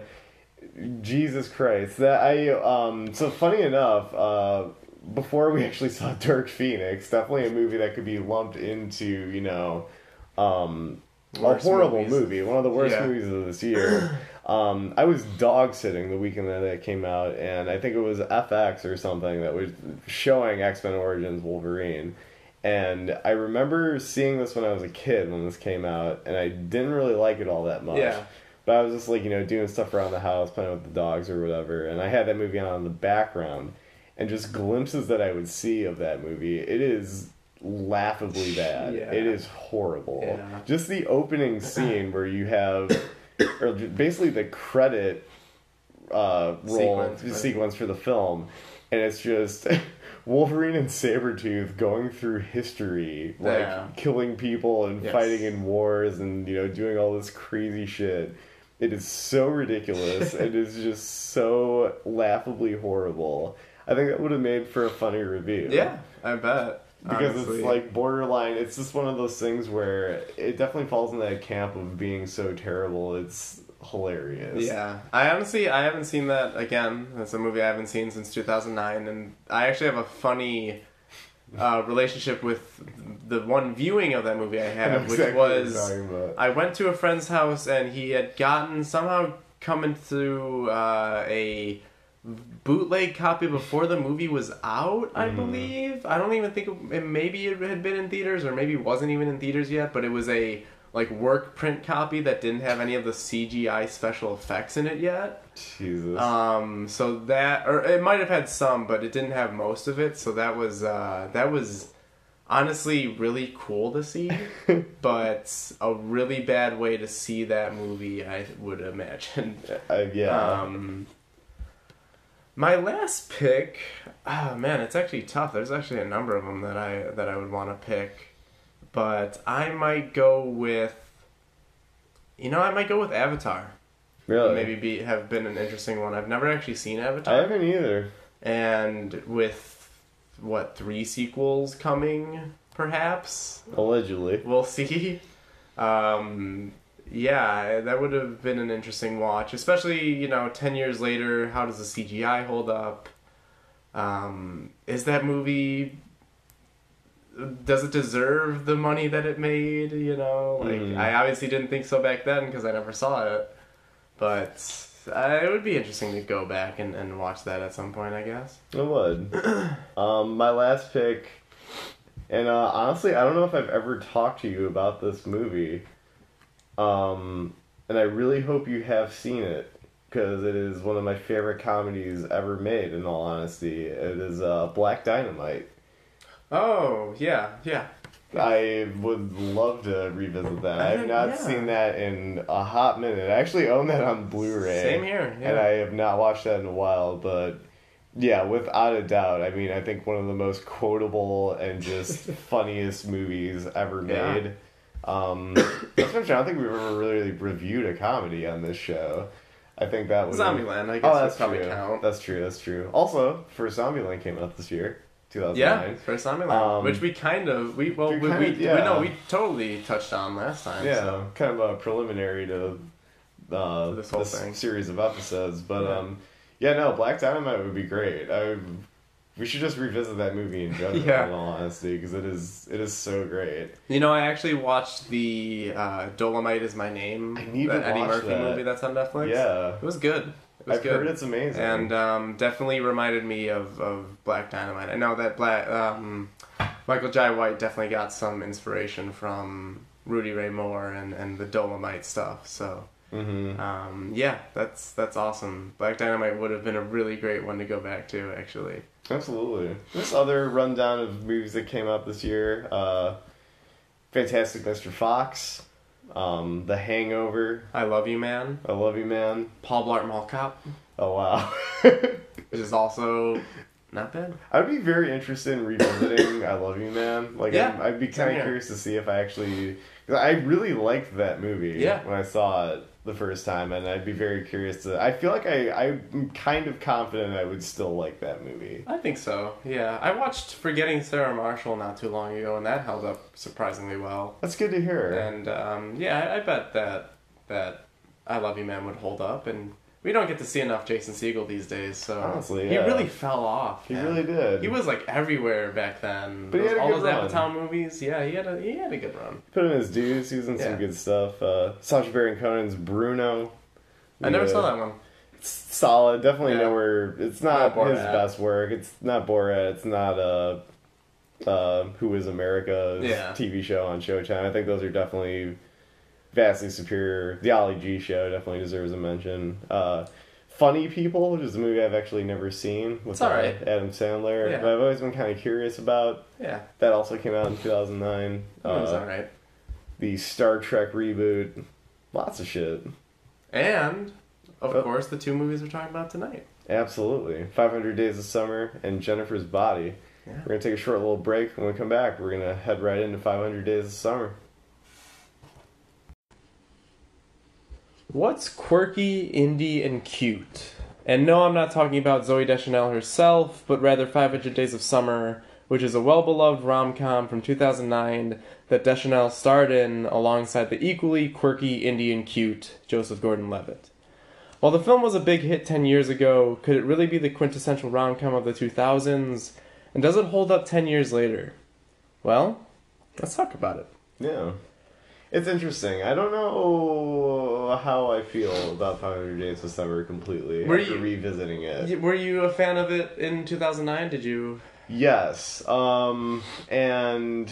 Jesus Christ. That I um so funny enough, uh before we actually saw Dark Phoenix, definitely a movie that could be lumped into, you know, um Worst a horrible movies. movie, one of the worst Yeah. movies of this year. um I was dog sitting the weekend that it came out, and I think it was F X or something that was showing X-Men Origins Wolverine. And I remember seeing this when I was a kid when this came out, and I didn't really like it all that much. Yeah. But I was just like, you know, doing stuff around the house, playing with the dogs or whatever, and I had that movie on in the background, and just glimpses that I would see of that movie, it is laughably bad. Yeah. It is horrible. Yeah. Just the opening scene where you have, or basically the credit uh, roll Sequence, right. sequence for the film, and it's just Wolverine and Sabretooth going through history, like Yeah. killing people and Yes. fighting in wars and, you know, doing all this crazy shit. It is so ridiculous. It is just so laughably horrible. I think that would have made for a funny review. Yeah, I bet. Because honestly. it's like borderline, it's just one of those things where it definitely falls in that camp of being so terrible, it's hilarious. Yeah, I honestly I haven't seen that again. That's a movie I haven't seen since two thousand nine, and I actually have a funny uh, relationship with the one viewing of that movie I I know had, which exactly what you're was talking about. I went to a friend's house and he had gotten somehow coming through uh, a bootleg copy before the movie was out, I Mhm. believe. I don't even think it, it maybe it had been in theaters or maybe wasn't even in theaters yet, but it was a like work print copy that didn't have any of the C G I special effects in it yet. Jesus. Um, so that, or it might have had some, but it didn't have most of it. So that was uh, that was honestly really cool to see, but a really bad way to see that movie, I would imagine. uh, yeah. Um, my last pick, oh man, it's actually tough. There's actually a number of them that I that I would want to pick, but I might go with, you know, I might go with Avatar. Really? Maybe be have been an interesting one. I've never actually seen Avatar. I haven't either. And with what, three sequels coming, perhaps? Allegedly. We'll see. Um, yeah, that would have been an interesting watch, especially, you know, ten years later. How does the C G I hold up? Um, is that movie, does it deserve the money that it made? You know, like Mhm. I obviously didn't think so back then because I never saw it, but uh, it would be interesting to go back and, and watch that at some point, I guess. It would. um, my last pick, and uh, honestly, I don't know if I've ever talked to you about this movie, um, and I really hope you have seen it, because it is one of my favorite comedies ever made, in all honesty. It is uh, Black Dynamite. Oh, yeah, yeah. I would love to revisit that. I have not Yeah. seen that in a hot minute. I actually own that on Blu-ray. Same here, yeah. And I have not watched that in a while, but yeah, without a doubt. I mean, I think one of the most quotable and just funniest movies ever Yeah. made. Um, especially, I don't think we've ever really reviewed a comedy on this show. I think that would Zombieland, I guess Oh, would that's probably true. count. That's true. That's true. Also, first Zombieland came out this year, two thousand nine. Yeah, first Zombieland, Um, which we kind of we well we we, kinda- we, yeah. we no we totally touched on last time. Yeah, so. kind of a preliminary to uh, This whole thing. series of episodes. But Yeah. um, yeah, no, Black Dynamite would be great. I we should just revisit that movie in general, Yeah. in all honesty, because it is it is so great. You know, I actually watched the uh, Dolomite Is My Name, I need that to Eddie watch Murphy that. movie that's on Netflix. Yeah, It was good. It was I've good. heard it's amazing. And um, definitely reminded me of, of Black Dynamite. I know that Black um, Michael Jai White definitely got some inspiration from Rudy Ray Moore and, and the Dolomite stuff. So hmm um, yeah, that's that's awesome. Black Dynamite would have been a really great one to go back to, actually. Absolutely. This other rundown of movies that came out this year: uh, Fantastic Mister Fox, um, The Hangover, I Love You, Man. I Love You, Man. Paul Blart Mall Cop, Oh wow. which is also not bad. I would be very interested in revisiting I Love You, Man. Like, Yeah, I'm, I'd be same kind of here. curious to see if I actually... Cause I really liked that movie Yeah. when I saw it. the first time, and I'd be very curious to. I feel like I I'm kind of confident I would still like that movie. I think so. Yeah, I watched Forgetting Sarah Marshall not too long ago, and that held up surprisingly well. That's good to hear. And um, yeah, I, I bet that that I Love You Man would hold up, and we don't get to see enough Jason Segel these days, so honestly, he yeah. really fell off. He man. really did. He was like everywhere back then. But he those, had a all good those run. Apatow movies, yeah, he had a he had a good run. Put in his dues. He was in Yeah. some good stuff. Uh, Sacha Baron Cohen's Bruno. I never Yeah. saw that one. It's solid. Definitely Yeah. nowhere. It's not Not his Borat. best work. It's not Borat. It's not uh, uh, Who Is America's Yeah. T V show on Showtime. I think those are definitely vastly superior. The Ollie G show definitely deserves a mention. Uh, Funny People, which is a movie I've actually never seen with It's all right. uh, Adam Sandler, Yeah. but I've always been kind of curious about. Yeah, That also came out in two thousand nine. it was Uh, alright. the Star Trek reboot. Lots of shit. And of Oh. course, the two movies we're talking about tonight. Absolutely. five hundred Days of Summer and Jennifer's Body. Yeah. We're going to take a short little break. When we come back, we're going to head right into five hundred Days of Summer. What's quirky, indie, and cute? And no, I'm not talking about Zooey Deschanel herself, but rather five hundred Days of Summer, which is a well-beloved rom-com from two thousand nine that Deschanel starred in alongside the equally quirky, indie, and cute Joseph Gordon-Levitt. While the film was a big hit ten years ago, could it really be the quintessential rom-com of the two thousands? And does it hold up ten years later? Well, let's talk about it. Yeah. It's interesting. I don't know how I feel about five hundred Days of Summer completely Were after you- revisiting it. Were you a fan of it in two thousand nine? Did you... Yes. Um, and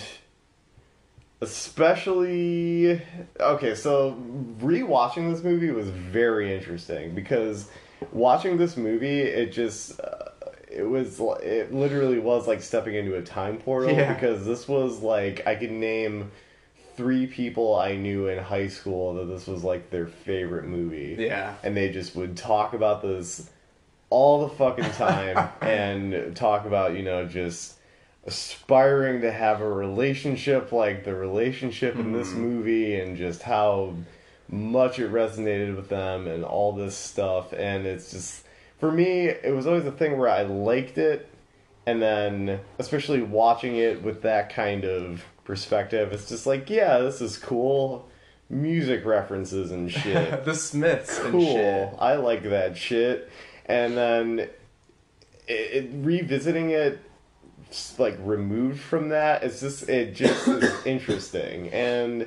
especially... Okay, so rewatching this movie was very interesting because watching this movie, it just... Uh, it was... It literally was like stepping into a time portal Yeah. because this was like... I could name three people I knew in high school that this was like their favorite movie. Yeah. And they just would talk about this all the fucking time and talk about, you know, just aspiring to have a relationship like the relationship in this movie and just how much it resonated with them and all this stuff. And it's just, for me, it was always a thing where I liked it, and then especially watching it with that kind of perspective, it's just like, yeah, this is cool. Music references and shit. The Smiths Cool. and shit. I like that shit. And then it, it, revisiting it, just, like removed from that, it's just it just is interesting. And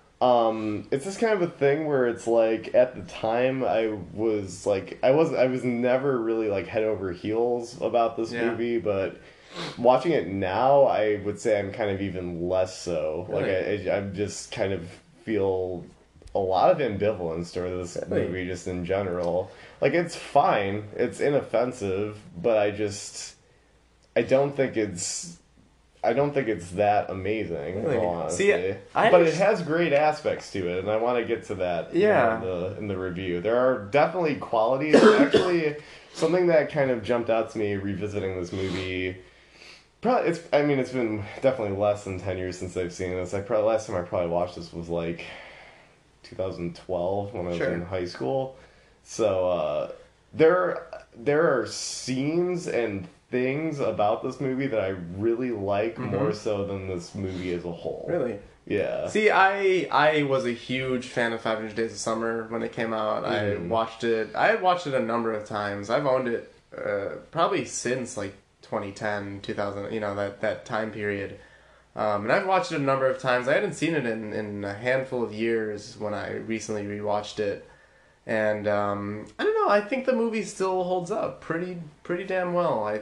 um, it's just kind of a thing where it's like at the time I was like I was I was never really like head over heels about this Yeah. movie, but watching it now, I would say I'm kind of even less so. Really? Like I, I, I'm just kind of feel a lot of ambivalence toward this Really? movie, just in general. Like it's fine, it's inoffensive, but I just, I don't think it's, I don't think it's that amazing. Really? In all honesty. See, I but it underst- has great aspects to it, and I want to get to that. you Yeah. know, in the in the review, there are definitely qualities. Actually, something that kind of jumped out to me revisiting this movie. Probably, it's. I mean, it's been definitely less than ten years since I've seen this. I probably last time I probably watched this was like two thousand twelve when I was Sure. in high school. So uh, there, there are scenes and things about this movie that I really like Mhm. more so than this movie as a whole. Really? Yeah. See, I I was a huge fan of five hundred Days of Summer when it came out. I Mhm. watched it. I had watched it a number of times. I've owned it uh, probably since like twenty ten, two thousand, you know, that, that time period. Um, and I've watched it a number of times. I hadn't seen it in, in a handful of years when I recently rewatched it. And um, I don't know, I think the movie still holds up pretty pretty damn well. I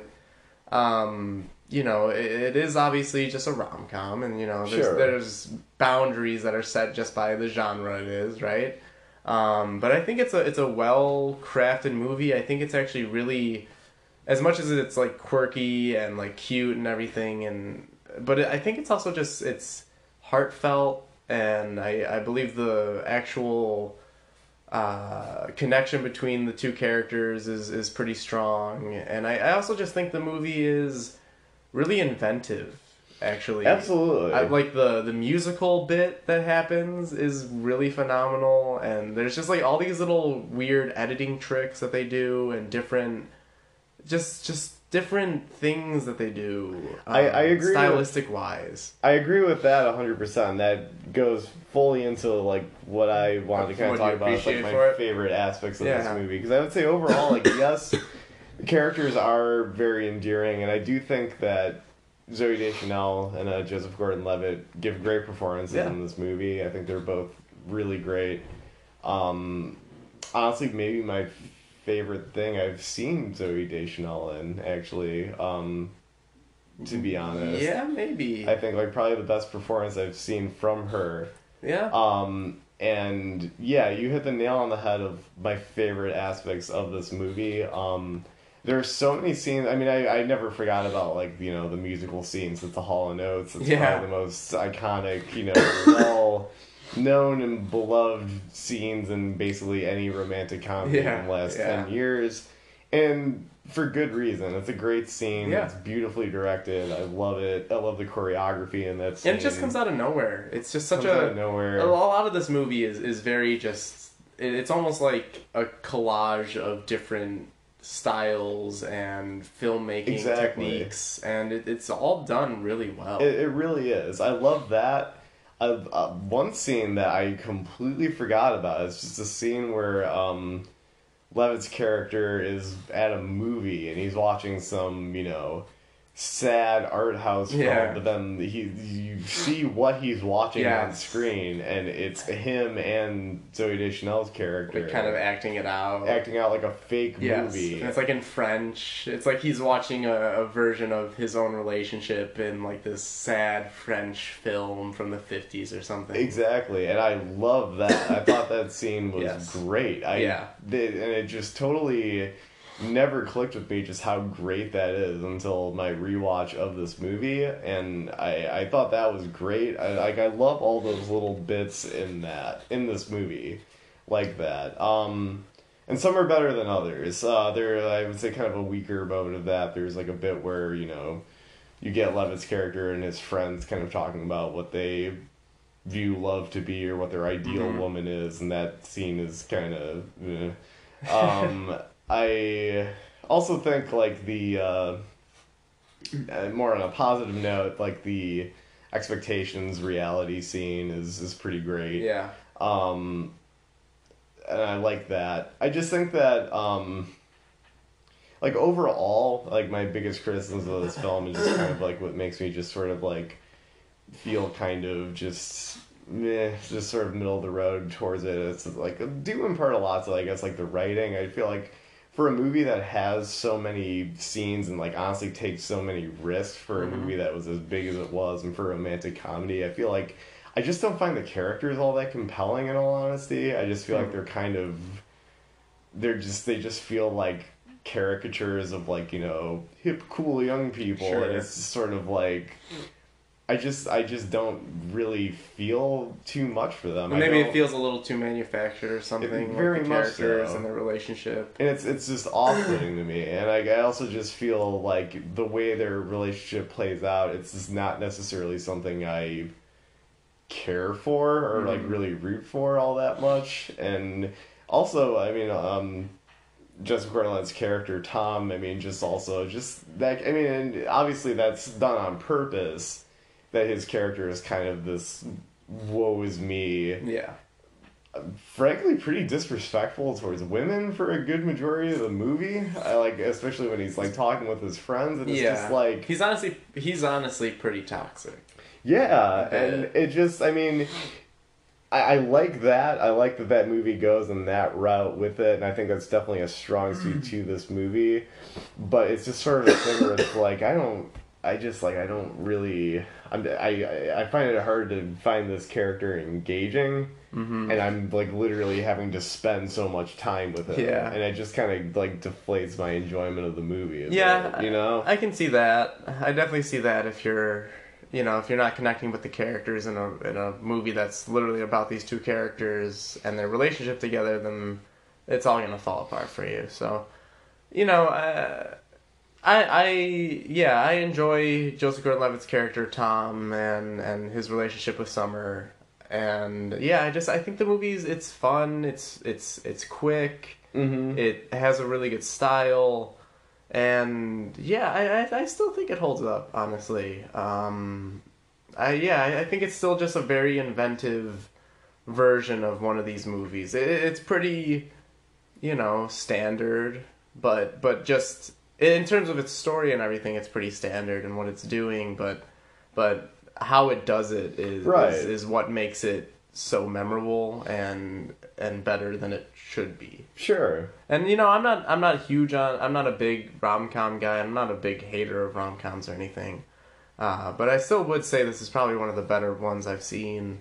um, you know, it, it is obviously just a rom-com, and you know, there's Sure. there's boundaries that are set just by the genre it is, right? Um, but I think it's a it's a well-crafted movie. I think it's actually really, as much as it's like quirky and like cute and everything, and but I think it's also just it's heartfelt, and I I believe the actual uh, connection between the two characters is is pretty strong, and I, I also just think the movie is really inventive actually. Absolutely. I, like the the musical bit that happens is really phenomenal, and there's just like all these little weird editing tricks that they do, and different, just just different things that they do. Um, I, I agree. Stylistic with, wise, I agree with that one hundred percent. That goes fully into like what I wanted to kind What of you talk about. It's like appreciate my for it? favorite aspects of Yeah. this movie, because I would say overall, like yes, the characters are very endearing, and I do think that Zooey Deschanel and uh, Joseph Gordon-Levitt give great performances Yeah. in this movie. I think they're both really great. Um, honestly, maybe my favorite thing I've seen Zooey Deschanel in, actually, um, to be honest. yeah, maybe. I think like probably the best performance I've seen from her. yeah. Um, and yeah, you hit the nail on the head of my favorite aspects of this movie. Um, there are so many scenes. I mean, I, I never forgot about like, you know, the musical scenes at the Hall and Oates. It's Yeah. probably the most iconic, you know, well known and beloved scenes in basically any romantic comedy Yeah, in the last yeah. ten years. And for good reason. It's a great scene. Yeah. It's beautifully directed. I love it. I love the choreography in that scene. And it just comes out of nowhere. It's just such Comes out a of nowhere. A lot of this movie is, is very just. it- It's almost like a collage of different styles and filmmaking Exactly. techniques, and it, it's all done really well. It, it really is. I love that. I, uh, one scene that I completely forgot about is just a scene where um, Levitt's character is at a movie and he's watching some, you know, sad art house film, Yeah. but then he you see what he's watching Yes. on screen, and it's him and Zooey Deschanel's character Like kind of acting it out. acting out like a fake Yes. movie. And it's like in French. It's like he's watching a, a version of his own relationship in like this sad French film from the fifties or something. Exactly, and I love that. I thought that scene was Yes. great. I Yeah. did, and it just totally never clicked with me just how great that is until my rewatch of this movie, and I I thought that was great. I like I love all those little bits in that in this movie, like that. Um, and some are better than others. Uh, there I would say kind of a weaker moment of that. There's like a bit where you know, you get Levitt's character and his friends kind of talking about what they view love to be or what their ideal Mhm. woman is, and that scene is kind of eh. um I also think like the uh, uh more on a positive note, like the expectations reality scene is is pretty great. Yeah. Um and I like that. I just think that um like overall, like my biggest criticism of this film is just kind of like what makes me just sort of like feel kind of just meh, just sort of middle of the road towards it. It's like due in part a lot to I guess like the writing. I feel like for a movie that has so many scenes and like honestly takes so many risks for a Mhm. movie that was as big as it was, and for a romantic comedy, I feel like I just don't find the characters all that compelling in all honesty. I just feel like Mhm. they're kind of they're just they just feel like caricatures of like, you know, hip cool young people, Sure. and it's just sort of like I just I just don't really feel too much for them. I Maybe don't- it feels a little too manufactured or something. It- like very the much characters so. and their relationship. and it's it's just off-putting to me, and I, I also just feel like the way their relationship plays out, it's just not necessarily something I care for or like Mhm. really root for all that much. And also, I mean, um, Joseph Gordon-Levitt's character Tom, I mean, just also just that. I mean, and obviously that's done on purpose. That his character is kind of this woe is me, Yeah. frankly pretty disrespectful towards women for a good majority of the movie. I like, especially when he's like talking with his friends, and it's Yeah. just like, He's honestly he's honestly pretty toxic. yeah, Yeah. and it just, I mean, I, I like that. I like that that movie goes in that route with it, and I think that's definitely a strong suit to this movie. But it's just sort of a thing where it's like, I don't, I just like, I don't really, I'm, I, I find it hard to find this character engaging. Mm-hmm. And I'm like literally having to spend so much time with it, Yeah. and it just kind of like deflates my enjoyment of the movie. a Yeah, bit, you know. I can see that. I definitely see that if you're, you know, if you're not connecting with the characters in a in a movie that's literally about these two characters and their relationship together, then it's all gonna fall apart for you. So, you know, uh, I, I yeah, I enjoy Joseph Gordon-Levitt's character Tom and and his relationship with Summer, and yeah, I just I think the movie's it's fun, it's it's it's quick, Mm-hmm. it has a really good style, and yeah, I I, I still think it holds up honestly. Um, I yeah, I, I think it's still just a very inventive version of one of these movies. It, it's pretty, you know, standard, but but just in terms of its story and everything, it's pretty standard in what it's doing. But but how it does it is Right. is, is what makes it so memorable and and better than it should be. Sure. And you know, I'm not I'm not huge on I'm not a big rom com guy. I'm not a big hater of rom coms or anything. Uh, but I still would say this is probably one of the better ones I've seen.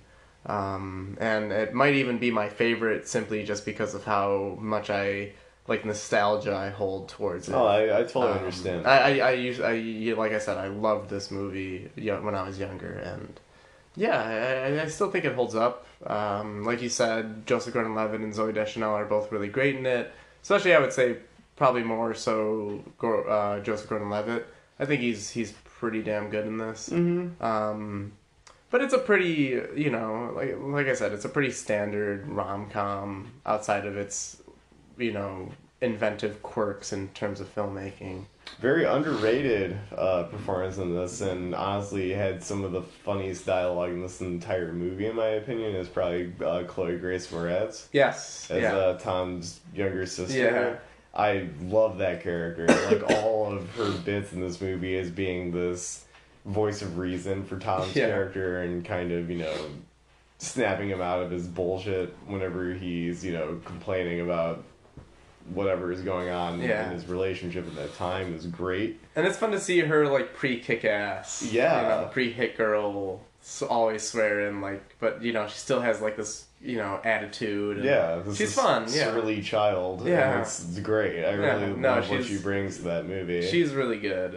Um, and it might even be my favorite simply just because of how much I like nostalgia I hold towards it. Oh, I, I totally Um, understand. I, I, I, use, I, like I said, I loved this movie young, when I was younger, and yeah, I, I still think it holds up. Um, like you said, Joseph Gordon-Levitt and Zooey Deschanel are both really great in it. Especially, I would say, probably more so uh, Joseph Gordon-Levitt. I think he's he's pretty damn good in this. Mm-hmm. Um, but it's a pretty, you know, like like I said, it's a pretty standard rom-com outside of its, you know, inventive quirks in terms of filmmaking. Very underrated uh, performance in this, and honestly had some of the funniest dialogue in this entire movie, in my opinion, is probably uh, Chloe Grace Moretz Yes. as yeah. uh, Tom's younger sister. Yeah. I love that character. Like, all of her bits in this movie as being this voice of reason for Tom's Yeah. character and kind of, you know, snapping him out of his bullshit whenever he's, you know, complaining about whatever is going on Yeah. in his relationship at that time is great. And it's fun to see her, like, pre-kick-ass. Yeah. You know, pre-hit girl, s- always swearing, like, but, you know, she still has, like, this, you know, attitude. And Yeah, this she's is fun, yeah. surly child. Yeah. and it's, it's great. I Yeah, really no, love what she's- she brings to that movie. She's really good.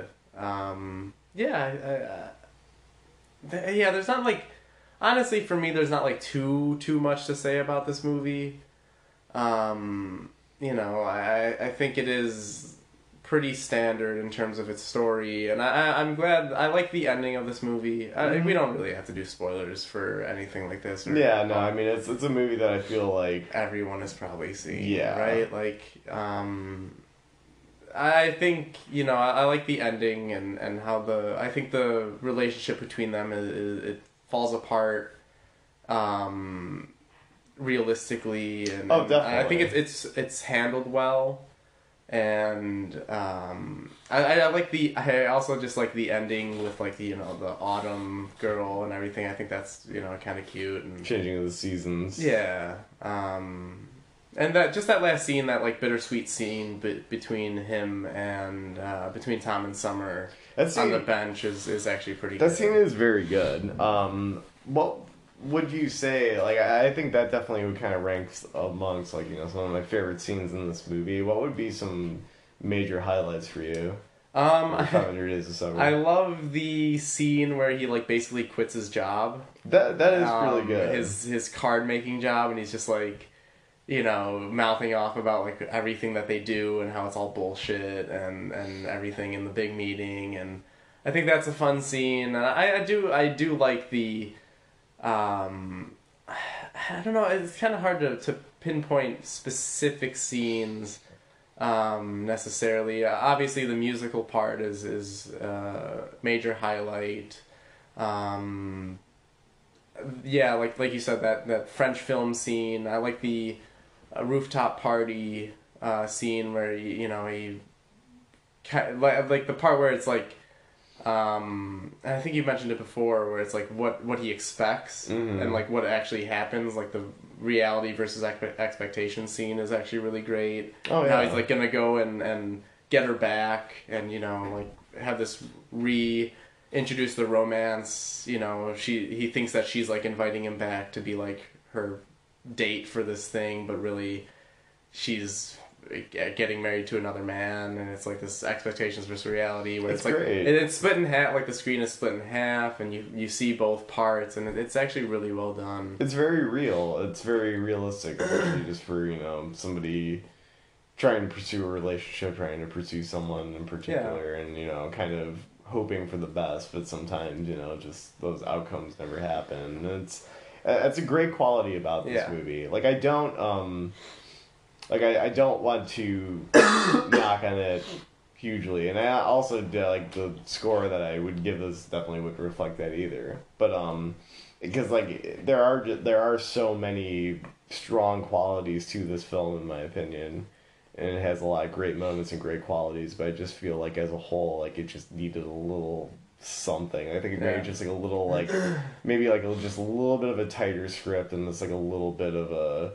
Um, yeah, I, I, uh, th- yeah. There's not like, honestly, for me, there's not like too too much to say about this movie. Um, you know, I I think it is pretty standard in terms of its story, and I, I I'm glad I like the ending of this movie. I, we don't really have to do spoilers for anything like this. Or, yeah, no, I mean it's it's a movie that I feel like everyone has probably seen. Yeah. Right? Like, um, I think, you know, I, I like the ending and, and how the, I think the relationship between them, is, is it falls apart, um, realistically. And, Oh, and definitely. I think it's, it's, it's handled well. And, um, I, I I like the, I also just like the ending with, like, the, you know, the autumn girl and everything. I think that's, you know, kind of cute. And changing of the seasons. yeah, um, and that just that last scene, that like bittersweet scene be- between him and uh, between Tom and Summer That on scene, the bench is, is actually pretty. that good. scene is very good. Um, what would you say? Like, I I think that definitely would kind of rank amongst, like, you know, some of my favorite scenes in this movie. What would be some major highlights for you? Um, Or five hundred Days of Summer. I love the scene where he like basically quits his job. that that is Um, really good. His his card making job, and he's just like, you know, mouthing off about like everything that they do and how it's all bullshit and, and everything in the big meeting, and I think that's a fun scene. And I, I do I do like the, um, I don't know, it's kind of hard to, to pinpoint specific scenes, um, necessarily. Obviously, the musical part is is uh, major highlight. Um, yeah, like like you said, that, that French film scene. I like the uh, rooftop party uh, scene where you, you know he ki- like like the part where it's like, um, I think you mentioned it before, where it's like what what he expects Mhm. and like what actually happens. Like the reality versus expe- expectation scene is actually really great. Oh, How yeah. he's like gonna go and and get her back, and you know like have this re introduce the romance. You know, she he thinks that she's like inviting him back to be like her date for this thing, but really she's getting married to another man, and it's like this expectations versus reality where It's it's, like great. it, it's split in half, like the screen is split in half, and you you see both parts, and it, it's actually really well done. It's very real. It's very realistic, especially just for, you know, somebody trying to pursue a relationship, trying to pursue someone in particular, yeah. and, you know, kind of hoping for the best, but sometimes, you know, just those outcomes never happen. And it's, that's a great quality about this yeah. movie. Like, I don't, um, like, I, I don't want to knock on it hugely, and I also, like, the score that I would give this definitely wouldn't reflect that either. But, um, because, like, there are, there are so many strong qualities to this film, in my opinion. And it has a lot of great moments and great qualities, but I just feel like as a whole, like, it just needed a little something. I think it maybe yeah. just like a little, like, maybe like a, just a little bit of a tighter script and just like a little bit of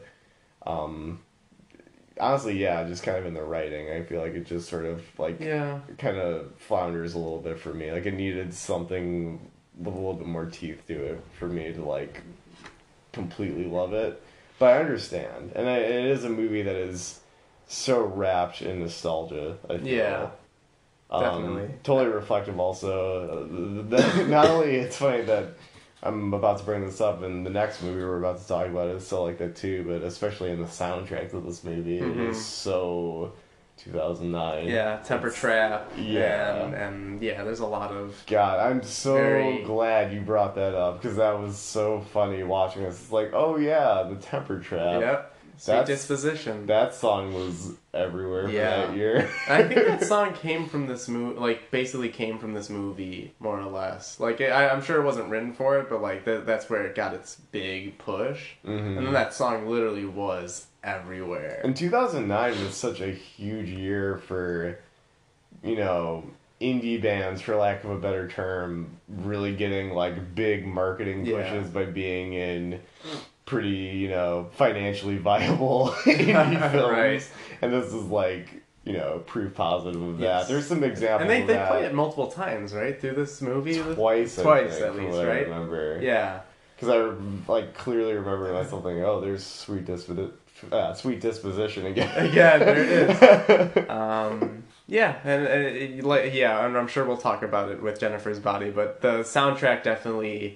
a, um, honestly, yeah, just kind of in the writing. I feel like it just sort of, like, yeah. kind of flounders a little bit for me. Like, it needed something with a little bit more teeth to it for me to, like, completely love it. But I understand. And I, it is a movie that is so wrapped in nostalgia, I feel. Yeah, um, definitely. Totally reflective also. Uh, not only, it's funny that I'm about to bring this up, and the next movie we're about to talk about is so like that too, but especially in the soundtrack of this movie, mm-hmm. it is so two thousand nine. Yeah, Temper it's, Trap. Yeah. And, and yeah, there's a lot of... God, I'm so very... glad you brought that up, because that was so funny watching this. It's like, oh yeah, the Temper Trap. Yep. Sweet That's, Disposition. That song was everywhere yeah. for that year. I think that song came from this movie, like, basically came from this movie, more or less. Like, it, I, I'm sure it wasn't written for it, but, like, th- that's where it got its big push. Mm-hmm. And then that song literally was everywhere. And two thousand nine was such a huge year for, you know, indie bands, for lack of a better term, really getting, like, big marketing pushes yeah. by being in pretty, you know, financially viable indie films. Right. And this is, like, you know, proof positive of yes. that. There's some examples and they, of they that. play it multiple times, right? Through this movie? Twice, I Twice, think, at least, from what right? I remember. Yeah. Because I, like, clearly remember myself thinking, oh, there's Sweet Disposition. Uh, sweet Disposition again. Yeah, there it is. um, yeah, and, and it, like, yeah, and I'm sure we'll talk about it with Jennifer's Body, but the soundtrack definitely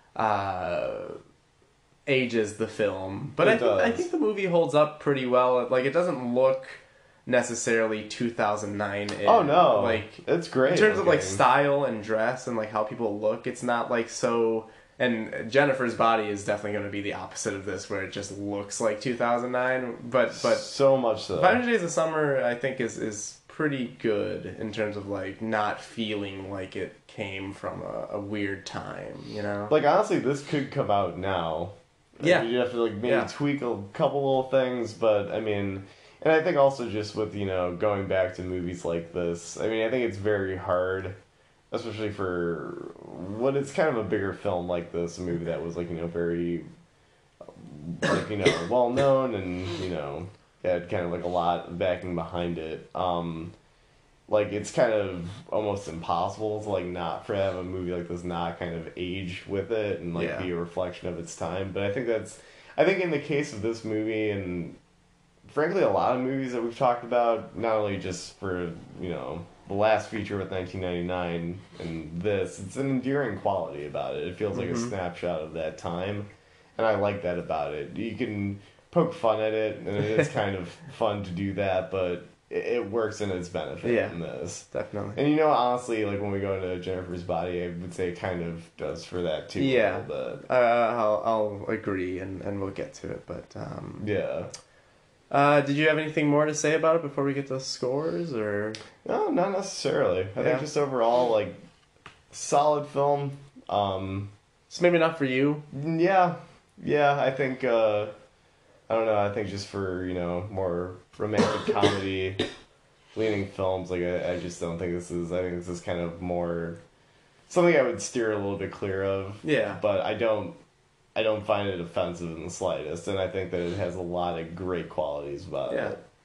uh, ages the film. But I, th- I think the movie holds up pretty well. Like, it doesn't look necessarily two thousand nine. In, oh no, like it's great in terms looking. of like style and dress and like how people look. It's not like so. And Jennifer's Body is definitely going to be the opposite of this, where it just looks like two thousand nine. But but so much so. five hundred Days of Summer, I think, is is pretty good in terms of like not feeling like it came from a, a weird time, you know. Like honestly, this could come out now. Yeah, you have to like maybe yeah. tweak a couple little things, but I mean, and I think also just with you know going back to movies like this, I mean, I think it's very hard. Especially for what it's kind of a bigger film like this, a movie that was like, you know, very, like, you know, well known and, you know, had kind of like a lot of backing behind it. Um, like, it's kind of almost impossible to, like, not, for have a movie like this not kind of age with it and, like, yeah. be a reflection of its time. But I think that's, I think in the case of this movie and, frankly, a lot of movies that we've talked about, not only just for, you know, the last feature with nineteen ninety-nine and this, it's an endearing quality about it. It feels like mm-hmm. a snapshot of that time, and I like that about it. You can poke fun at it, and it is kind of fun to do that, but it, it works in its benefit yeah, in this. Definitely. And you know, honestly, like when we go into Jennifer's Body, I would say it kind of does for that too. Yeah, a little bit. Uh, I'll, I'll agree, and, and we'll get to it, but... Um... Yeah. Uh, did you have anything more to say about it before we get to scores, or? No, not necessarily. I yeah. think just overall, like, solid film. Um, it's maybe not for you. Yeah, yeah. I think uh, I don't know. I think just for you know more romantic comedy leaning films, like I, I just don't think this is. I think this is kind of more something I would steer a little bit clear of. Yeah. But I don't. I don't find it offensive in the slightest, and I think that it has a lot of great qualities about yeah. it.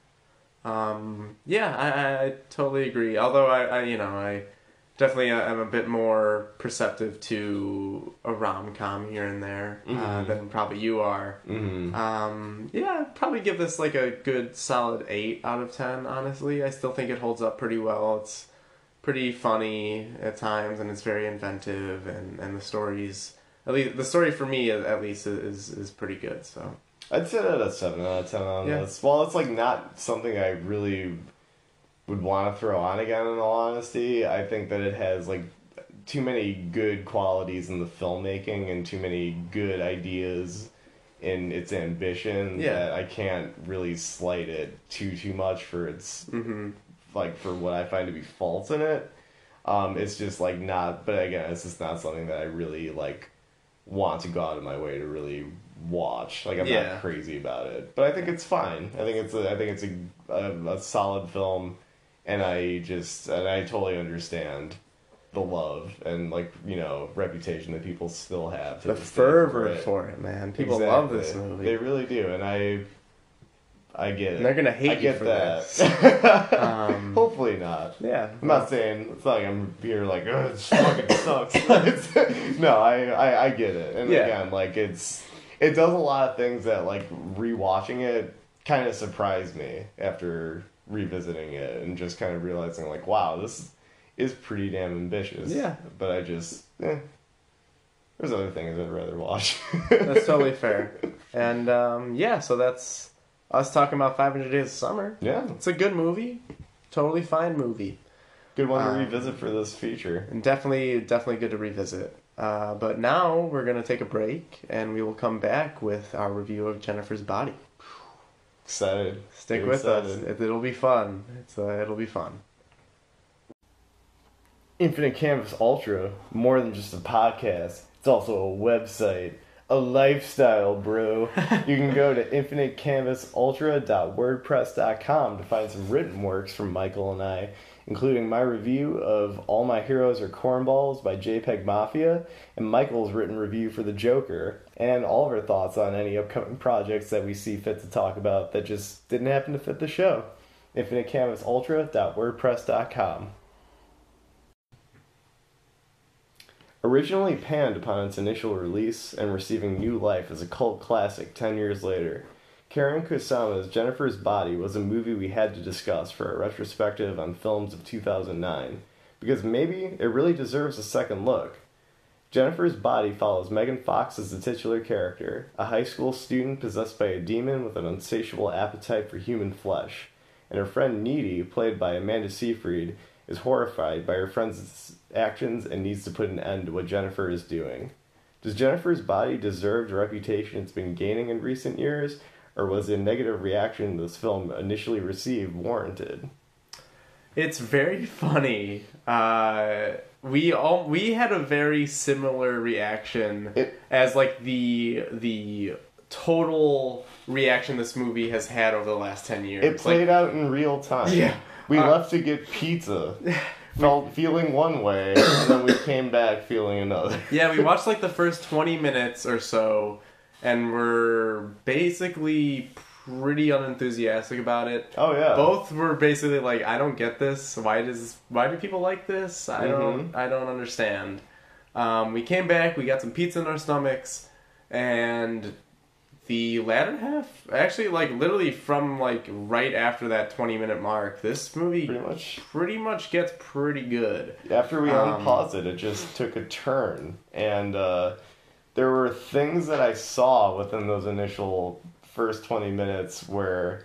Um, yeah, I, I totally agree. Although I, I, you know, I definitely am a bit more perceptive to a rom-com here and there mm-hmm. uh, than probably you are. Mm-hmm. Um, yeah, I'd probably give this like a good solid eight out of ten, honestly. I still think it holds up pretty well. It's pretty funny at times, and it's very inventive, and, and the story's... At least the story for me, at least, is is pretty good. So I'd say that a seven out of ten on Yeah. this. Well, it's like not something I really would want to throw on again. In all honesty, I think that it has like too many good qualities in the filmmaking and too many good ideas in its ambition Yeah. that I can't really slight it too too much for its Mm-hmm. like for what I find to be faults in it. Um, it's just like not. But again, it's just not something that I really like want to go out of my way to really watch. Like I'm Yeah. not crazy about it, but I think it's fine. I think it's a, I think it's a, a a solid film, and I just and I totally understand the love and like you know reputation that people still have. To The this day for fervor it. for it, man. People love this Exactly. movie. They really do, and I I get it. And they're gonna hate I you get for that. this. Um, Hopefully not. Yeah. I'm not saying it's not like I'm here like oh, it fucking sucks. It's- no, I, I I get it, and Yeah. again, like it's it does a lot of things that like rewatching it kind of surprised me after revisiting it and just kind of realizing like wow this is pretty damn ambitious. Yeah. But I just eh, there's other things I'd rather watch. That's totally fair. And um, yeah, so that's us talking about five hundred Days of Summer. Yeah, It's a good movie. Totally fine movie. good one to Um, revisit for this feature. And definitely, definitely good to revisit. Uh, but now we're going to take a break and we will come back with our review of Jennifer's Body. Excited. Stick Get with us. excited. It, it'll be fun. It's uh, It'll be fun. Infinite Canvas Ultra, more than just a podcast. It's also a website, a lifestyle, bro. You can go to infinite canvas ultra dot wordpress dot com to find some written works from Michael and I, including my review of All My Heroes Are Cornballs by JPEG Mafia, and Michael's written review for The Joker, and all of our thoughts on any upcoming projects that we see fit to talk about that just didn't happen to fit the show. infinite canvas ultra dot wordpress dot com. Originally panned upon its initial release and receiving new life as a cult classic ten years later, Karen Kusama's Jennifer's Body was a movie we had to discuss for a retrospective on films of two thousand nine, because maybe it really deserves a second look. Jennifer's Body follows Megan Fox as the titular character, a high school student possessed by a demon with an insatiable appetite for human flesh, and her friend Needy, played by Amanda Seyfried, is horrified by her friend's actions and needs to put an end to what Jennifer is doing. Does Jennifer's Body deserve the reputation it's been gaining in recent years, or was the negative reaction this film initially received warranted? It's very funny. Uh, we all we had a very similar reaction It- as like the the total reaction this movie has had over the last ten years. It played like, out in real time. Yeah. We Uh, left to get pizza, felt feeling one way, and then we came back feeling another. Yeah, we watched like the first twenty minutes or so, and we're basically pretty unenthusiastic about it. Oh yeah. Both were basically like, I don't get this. Why does why do people like this? I don't Mhm. I don't understand. Um, we came back, we got some pizza in our stomachs, and the latter half, actually, like literally from like right after that twenty minute mark, this movie Pretty much. pretty much gets pretty good. After we Um, unpaused it, it just took a turn, and uh, there were things that I saw within those initial first twenty minutes where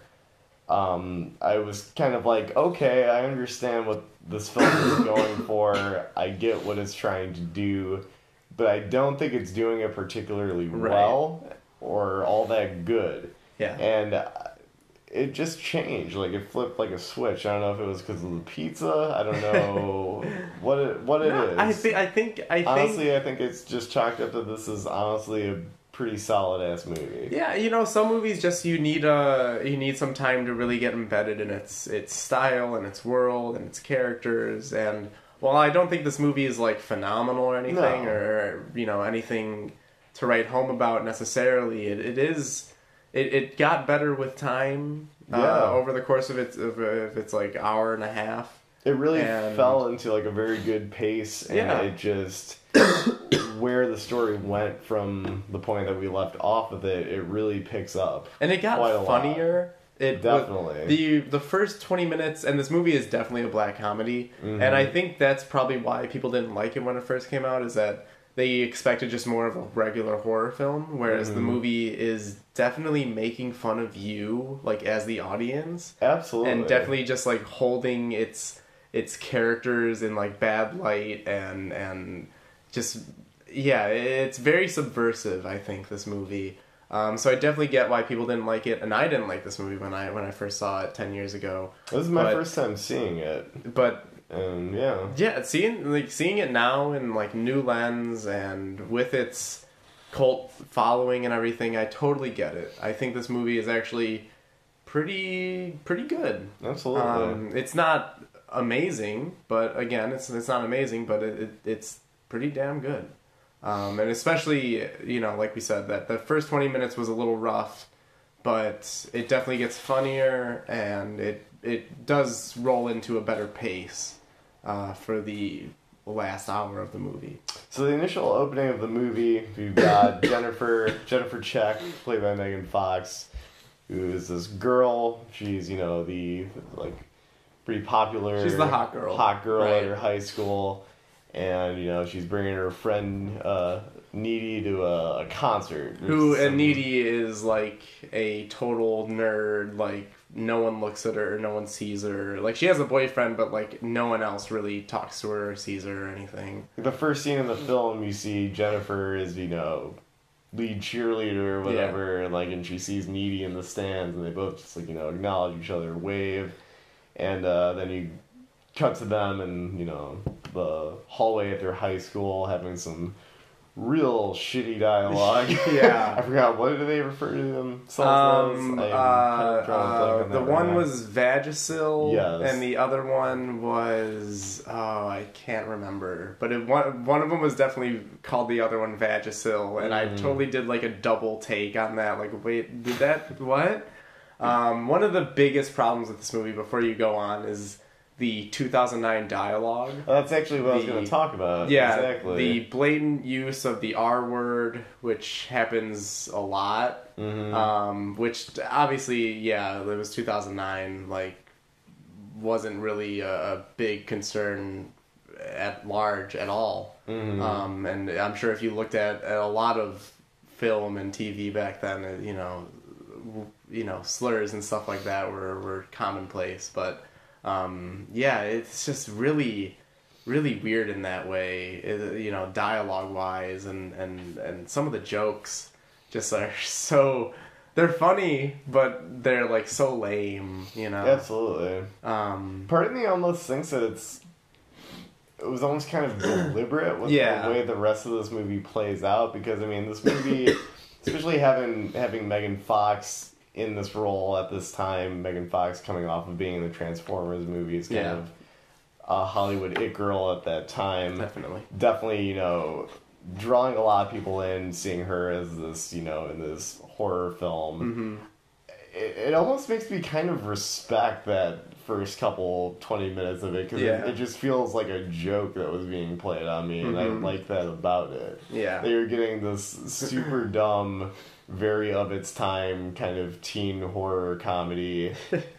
um, I was kind of like, okay, I understand what this film is going for. I get what it's trying to do, but I don't think it's doing it particularly Right. well or all that good. Yeah. And uh, it just changed. Like, it flipped like a switch. I don't know if it was because of the pizza. I don't know what it, what it No, is. I think I think I think Honestly, I think it's just chalked up that this is honestly a pretty solid ass movie. yeah, you know, some movies just you need a you need some time to really get embedded in its its style and its world and its characters. And while I don't think this movie is like phenomenal or anything No. or you know anything to write home about necessarily, it, it is it, it got better with time uh, Yeah. over the course of its of, of its like hour and a half. It really And- fell into like a very good pace, and Yeah. it just where the story went from the point that we left off of it, it really picks up. And it got Quite a lot. funnier. It Definitely. the the first twenty minutes, and this movie is definitely a black comedy, Mhm. and I think that's probably why people didn't like it when it first came out. Is that they expected just more of a regular horror film, whereas Mhm. the movie is definitely making fun of you, like, as the audience. Absolutely. And definitely just, like, holding its its characters in, like, bad light and and just, yeah, it's very subversive, I think, this movie. Um, so I definitely get why people didn't like it, and I didn't like this movie when I when I first saw it ten years ago. This is my but- first time seeing it, But and yeah. yeah, seeing like seeing it now in like new lens and with its cult following and everything, I totally get it. I think this movie is actually pretty pretty good. Absolutely. Um, it's not amazing, but again, it's it's not amazing, but it, it it's pretty damn good. Um, and especially, you know, like we said, that the first twenty minutes was a little rough, but it definitely gets funnier, and it it does roll into a better pace uh, for the last hour of the movie. So the initial opening of the movie, we've got Jennifer Jennifer Check, played by Megan Fox, who is this girl. She's, you know, the like pretty popular. She's the hot girl. Hot girl Right. at her high school, and you know she's bringing her friend uh, Needy to a, a concert. Who Some- and Needy is like a total nerd. Like no one looks at her, no one sees her. Like she has a boyfriend, but like no one else really talks to her or sees her or anything. The first scene in the film, you see Jennifer is, you know, lead cheerleader or whatever, and like, and she sees Needy in the stands, and they both just like, you know, acknowledge each other, wave, and uh, then you cut to them and, you know, the hallway at their high school having some real shitty dialogue. Yeah. I forgot, what did they refer to themselves Um, as? I am uh, kind of drawing a blank uh, on the that one right now. was Vagisil, Yes. and the other one was oh, I can't remember. But it, one one of them was definitely called the other one Vagisil, and I Mm. totally did like a double take on that. Like, wait, did that what? Um, one of the biggest problems with this movie, before you go on, is the two thousand nine dialogue. Oh, that's actually what I was the- going to talk about. Yeah, exactly. the blatant use of the R word, which happens a lot. Mhm. Um, which obviously, yeah, it was two thousand nine. Like, wasn't really a, a big concern at large at all. Mhm. Um, and I'm sure if you looked at, at a lot of film and T V back then, uh, you know, w- you know, slurs and stuff like that were were commonplace. But um, yeah, it's just really, really weird in that way. It, you know, dialogue wise, and and and some of the jokes just are so. They're funny, but they're like so lame, you know. Absolutely. Um, Part of me almost thinks that it's it was almost kind of deliberate with Yeah. the way the rest of this movie plays out, because I mean this movie, especially having having Megan Fox in this role at this time, Megan Fox coming off of being in the Transformers movies, kind Yeah. of a Hollywood it girl at that time. definitely. Definitely, you know, drawing a lot of people in, seeing her as this, you know, in this horror film. Mm-hmm. It, it almost makes me kind of respect that first couple twenty minutes of it, because Yeah. it, it just feels like a joke that was being played on me, and I Mhm. like that about it. Yeah. They were getting this super dumb, very of its time kind of teen horror comedy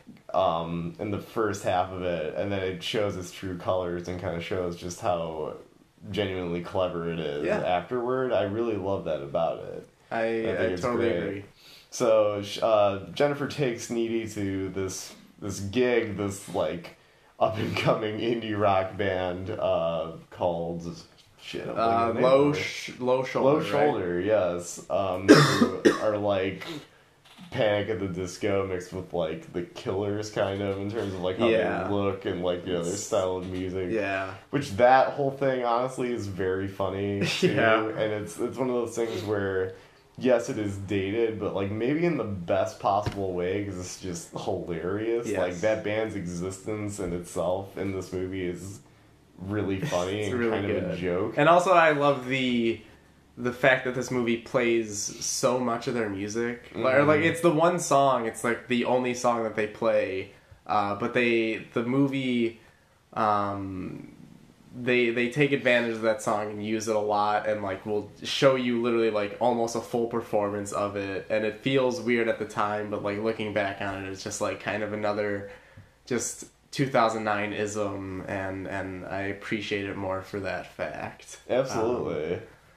um, in the first half of it, and then it shows its true colors and kind of shows just how genuinely clever it is Yeah. afterward. I really love that about it. I, I think I, it's totally great. agree. So uh, Jennifer takes Needy to this this gig, this like up and coming indie rock band uh, called shit. I'm Uh, blanking on the name low, of it. sh- low shoulder. Low right? Shoulder, yes. Um, who are like Panic at the Disco mixed with like the Killers, kind of, in terms of like how Yeah. they look and like, you know, their It's- style of music. Yeah. Which that whole thing honestly is very funny too. Yeah. And it's it's one of those things where yes, it is dated, but like maybe in the best possible way, because it's just hilarious. Yes. Like that band's existence in itself in this movie is really funny It's and really kind of a good. joke. And also, I love the the fact that this movie plays so much of their music. Like- Or like, Mhm. it's the one song. It's like the only song that they play. Uh, but they the movie. Um, they they take advantage of that song and use it a lot, and like will show you literally like almost a full performance of it, and it feels weird at the time, but like looking back on it, it's just like kind of another just two thousand nine ism, and and I appreciate it more for that fact. Absolutely.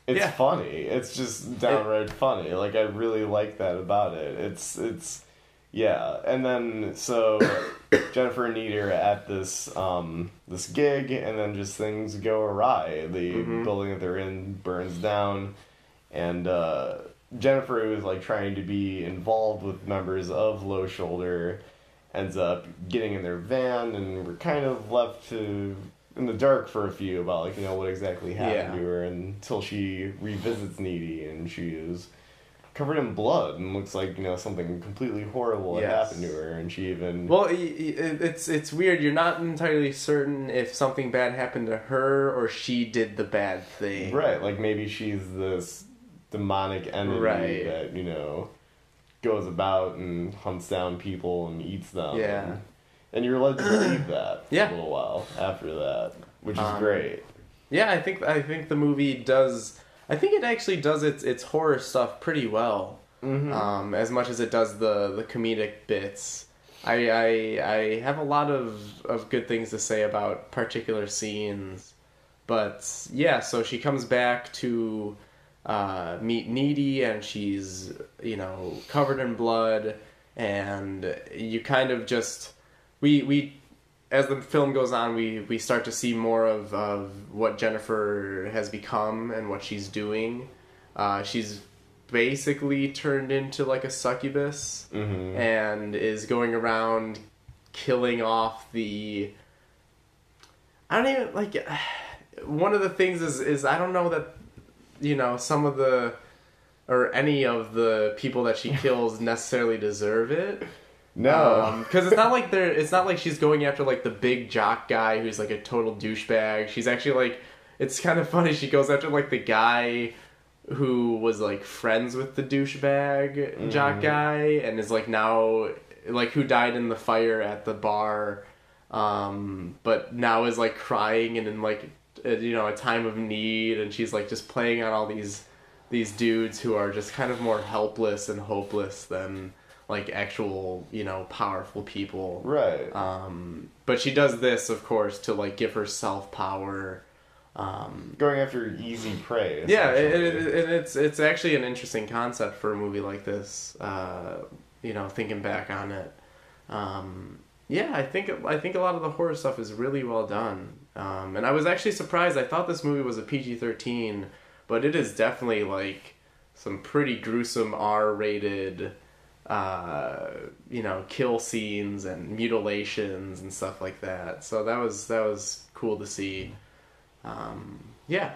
it's Yeah. funny. It's just downright funny. Like, I really like that about it. It's it's yeah. And then so Jennifer and Needy are at this um this gig, and then just things go awry. The Mhm. building that they're in burns down, and uh, Jennifer, who is like trying to be involved with members of Low Shoulder, ends up getting in their van, and we're kind of left to in the dark for a few about, like, you know, what exactly happened Yeah. to her, until she revisits Needy, and she is covered in blood and looks like, you know, something completely horrible had Yes. happened to her, and she even Well, i- i- it's it's weird. You're not entirely certain if something bad happened to her or she did the bad thing. right, like maybe she's this demonic entity Right. that, you know, goes about and hunts down people and eats them. Yeah. And, and you're led to believe that for Yeah. a little while after that, which is Um, great. Yeah, I think I think the movie does. I think it actually does its its horror stuff pretty well. Mm-hmm. Um, as much as it does the the comedic bits. I I I have a lot of of good things to say about particular scenes, but yeah. So she comes back to uh, meet Needy, and she's, you know, covered in blood, and you kind of just we we as the film goes on, we, we start to see more of, of what Jennifer has become and what she's doing. Uh, she's basically turned into like a succubus, Mm-hmm. and is going around killing off the. I don't even like. One of the things is is I don't know that, you know, some of the or any of the people that she kills necessarily deserve it. No. Because it's not like they're. It's not like she's going after like the big jock guy who's like a total douchebag. She's actually like. It's kind of funny. She goes after like the guy who was like friends with the douchebag jock Mhm. guy, and is like now like who died in the fire at the bar, um, but now is like crying and in like a, you know, a time of need, and she's like just playing on all these these dudes who are just kind of more helpless and hopeless than like actual, you know, powerful people. Right. Um, but she does this, of course, to like give herself power. Um, Going after easy prey. yeah, it, essentially. it, it, it's it's actually an interesting concept for a movie like this. Uh, you know, thinking back on it, um, yeah, I think I think a lot of the horror stuff is really well done. Um, and I was actually surprised. I thought this movie was a P G thirteen, but it is definitely like some pretty gruesome R rated. Uh, you know, kill scenes and mutilations and stuff like that. So that was that was cool to see. Um, yeah.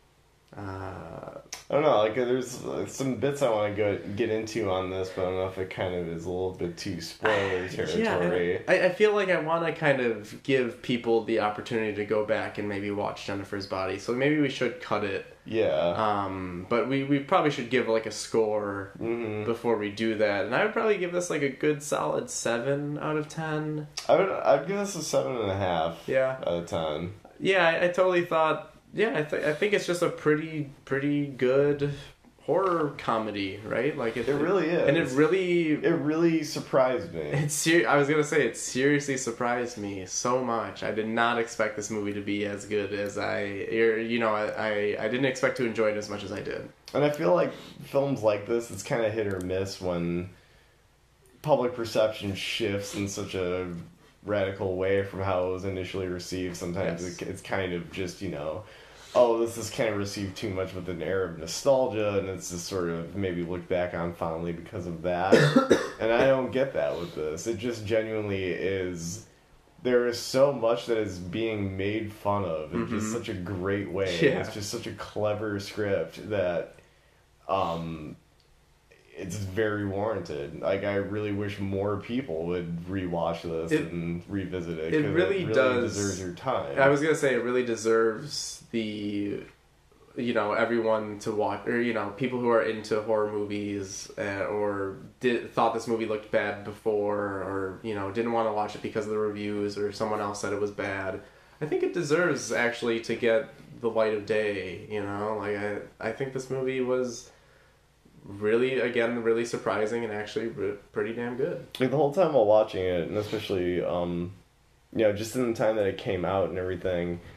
Uh, I don't know, like, there's uh, some bits I want to go get into on this, but I don't know if it kind of is a little bit too spoiler territory. yeah, I, I feel like I want to kind of give people the opportunity to go back and maybe watch Jennifer's Body. So maybe we should cut it. Yeah. Um, but we, we probably should give like a score Mm-hmm. before we do that. And I would probably give this like a good solid seven out of ten. I would, I'd give this a seven and a half Yeah. out of ten. Yeah, I, I totally thought. Yeah, I, th- I think it's just a pretty pretty good horror comedy, right? Like it, It really is. and it really It really surprised me. it's ser- I was gonna say it seriously surprised me so much. I did not expect this movie to be as good as I, or, you know, I, I I didn't expect to enjoy it as much as I did. And I feel like films like this, it's kind of hit or miss when public perception shifts in such a radical way from how it was initially received. Sometimes Yes. it, it's kind of just, you know, oh, this is kind of received too much with an air of nostalgia, and it's just sort of maybe looked back on fondly because of that. And I don't get that with this. It just genuinely is. There is so much that is being made fun of in just Mhm. such a great way. Yeah. It's just such a clever script that um, it's very warranted. Like, I really wish more people would rewatch this It- and revisit it. it 'cause really does- deserves your time. I was gonna say it really deserves the, you know, everyone to watch, or you know, people who are into horror movies uh, or did thought this movie looked bad before, or you know, didn't want to watch it because of the reviews or someone else said it was bad. I think it deserves actually to get the light of day. You know, like I I think this movie was really, again, really surprising and actually re- pretty damn good. Like, the whole time while watching it, and especially, um, you know, just in the time that it came out and everything,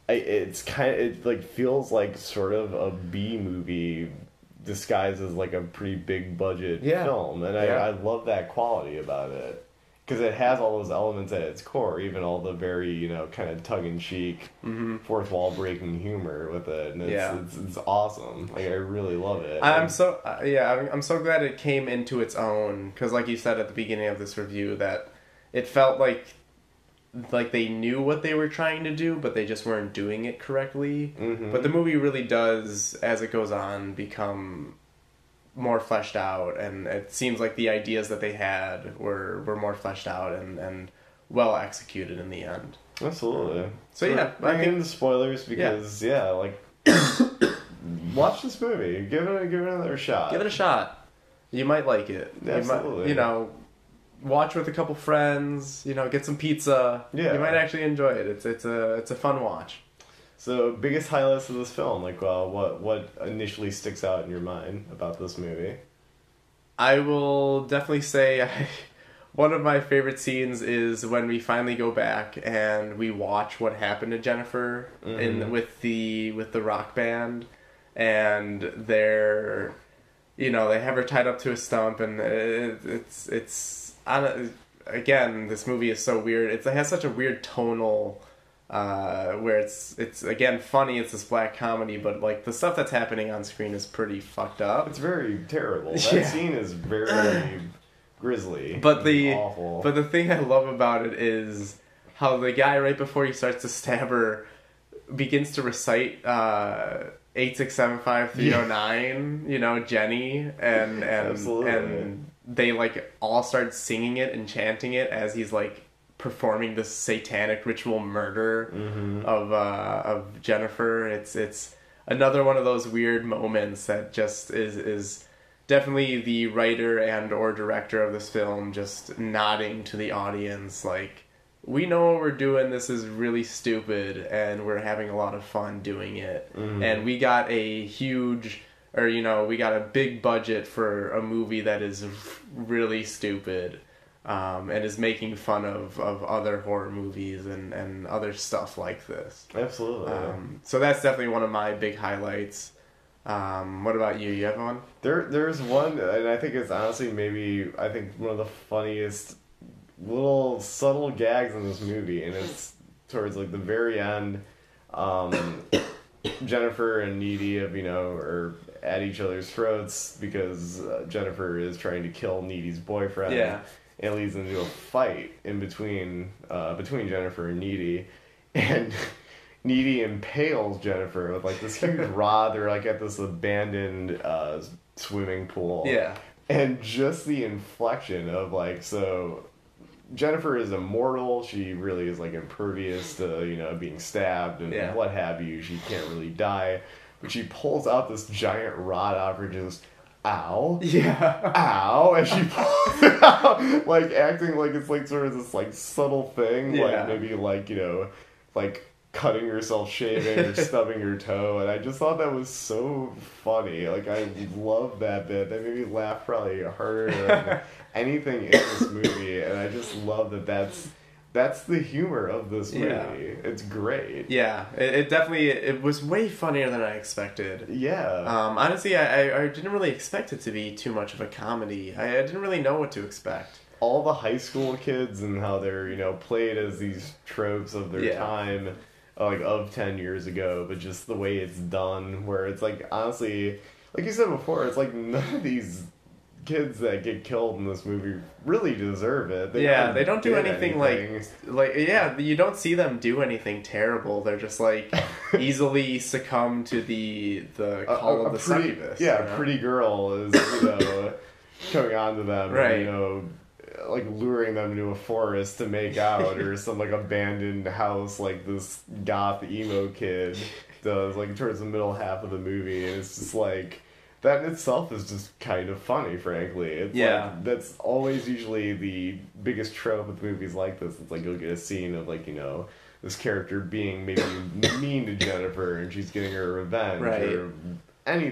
I, it's kind of, it like feels like sort of a B movie disguised as like a pretty big budget Yeah. film, and I, Yeah. I love that quality about it because it has all those elements at its core, even all the very, you know, kind of tongue in cheek, Mm-hmm. fourth wall breaking humor with it, and it's, Yeah. it's it's awesome. Like I really love it. I'm And- so uh, yeah. I'm, I'm so glad it came into its own because, like you said at the beginning of this review, that it felt like like they knew what they were trying to do, but they just weren't doing it correctly. Mhm. But the movie really does, as it goes on, become more fleshed out, and it seems like the ideas that they had were were more fleshed out and and well executed in the end. Absolutely. So, yeah, I bring think- in the spoilers because yeah, like watch this movie. Give it a, give it another shot. Give it a shot. You might like it. You might- Absolutely. You, know, watch with a couple friends. You know, get some pizza. Yeah. You might actually enjoy it. It's it's a it's a fun watch. So, biggest highlights of this film, like uh, what what initially sticks out in your mind about this movie? I will definitely say I, one of my favorite scenes is when we finally go back and we watch what happened to Jennifer in Mhm. with the with the rock band, and they're, you know, they have her tied up to a stump, and it, it's it's I don't, again, this movie is so weird. It's, it has such a weird tonal. Uh, where it's it's again funny, it's this black comedy, but like the stuff that's happening on screen is pretty fucked up. It's very terrible. That Yeah. scene is very grisly. But and the awful. but the thing I love about it is how the guy right before he starts to stab her begins to recite uh, eight six seven five three zero nine. You know, Jenny, and and Absolutely. and they like all start singing it and chanting it as he's like performing this satanic ritual murder Mhm. of uh, of Jennifer. It's it's another one of those weird moments that just is is definitely the writer and or director of this film just nodding to the audience like, we know what we're doing, this is really stupid and we're having a lot of fun doing it. Mhm. And we got a huge or you know we got a big budget for a movie that is really stupid. Um, and is making fun of, of other horror movies and, and other stuff like this. Absolutely. Um, so that's definitely one of my big highlights. Um, what about you? You have one? There, there's one, and I think it's honestly maybe I think one of the funniest little subtle gags in this movie, and it's towards like the very end. Um, Jennifer and Needy have, you know, are at each other's throats because uh, Jennifer is trying to kill Needy's boyfriend. Yeah. And it leads into a fight in between uh, between Jennifer and Needy, and Needy impales Jennifer with like this huge rod. They're like at this abandoned uh, swimming pool. Yeah. And just the inflection of like, so Jennifer is immortal. She really is like impervious to, you know, being stabbed and Yeah. what have you. She can't really die. But she pulls out this giant rod out of her, just, ow. Yeah. Ow. And she pulls it out, like acting like it's like sort of this like subtle thing. Yeah. Like maybe like, you know, like cutting herself shaving or stubbing her toe, and I just thought that was so funny. Like I love that bit. That made me laugh probably harder than anything in this movie, and I just love that that's that's the humor of this movie. Yeah. It's great. Yeah. It, it definitely, it was way funnier than I expected. Yeah. Um, honestly, I, I, I didn't really expect it to be too much of a comedy. I, I didn't really know what to expect. All the high school kids and how they're, you know, played as these tropes of their Yeah. time, uh, like of ten years ago, but just the way it's done, where it's like, honestly, like you said before, it's like none of these kids that get killed in this movie really deserve it. They yeah, never they don't do did anything, anything. like, like, yeah, you don't see them do anything terrible. They're just like easily succumb to the the A- call a- of a the pretty, succubus. yeah, you a know? pretty girl is, you know, coming on to them, Right. and, you know, like luring them into a forest to make out, or some like abandoned house, like this goth emo kid does, like towards the middle half of the movie, and it's just like that in itself is just kind of funny, frankly. It's Yeah. like, that's always usually the biggest trope with movies like this. It's like you'll get a scene of like, you know, this character being maybe mean to Jennifer and she's getting her revenge, Right. or any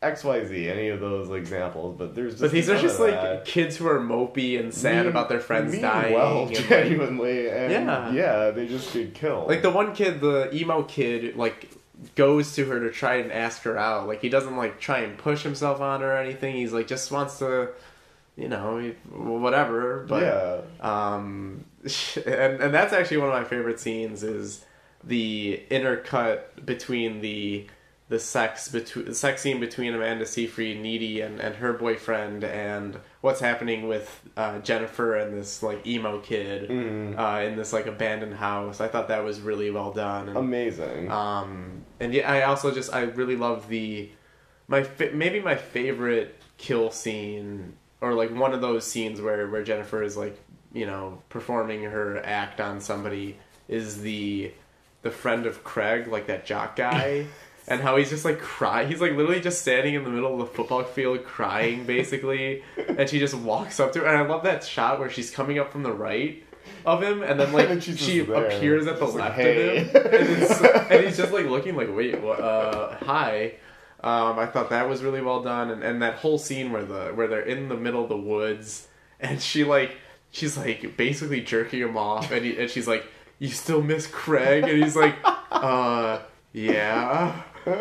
X Y Z, any of those examples, but there's just But these are none just of like that. kids who are mopey and sad Mean- about their friends mean dying. well, and, like- genuinely, and Yeah. yeah, they just get killed. Like the one kid, the emo kid, like goes to her to try and ask her out. Like he doesn't like try and push himself on her or anything. He's like just wants to, you know, he- whatever. But yeah, um, and and that's actually one of my favorite scenes is the intercut between the the sex between the sex scene between Amanda Seyfried, Needy, and, and her boyfriend, and what's happening with uh, Jennifer and this like emo kid Mm. uh, in this like abandoned house. I thought that was really well done. And, amazing. um, and yeah, I also just I really love the my fa- maybe my favorite kill scene, or like one of those scenes where where Jennifer is like, you know, performing her act on somebody, is the the friend of Craig, like that jock guy. And how he's just like cry. He's like literally just standing in the middle of the football field crying, basically. And she just walks up to her. And I love that shot where she's coming up from the right of him, and then like And she's she just there. appears at the Just like, left "Hey." of him, and, it's, and he's just like looking like, wait, what, uh, hi. Um, I thought that was really well done, and, and that whole scene where the where they're in the middle of the woods, and she like she's like basically jerking him off, and he, and she's like, you still miss Craig, and he's like, uh, yeah.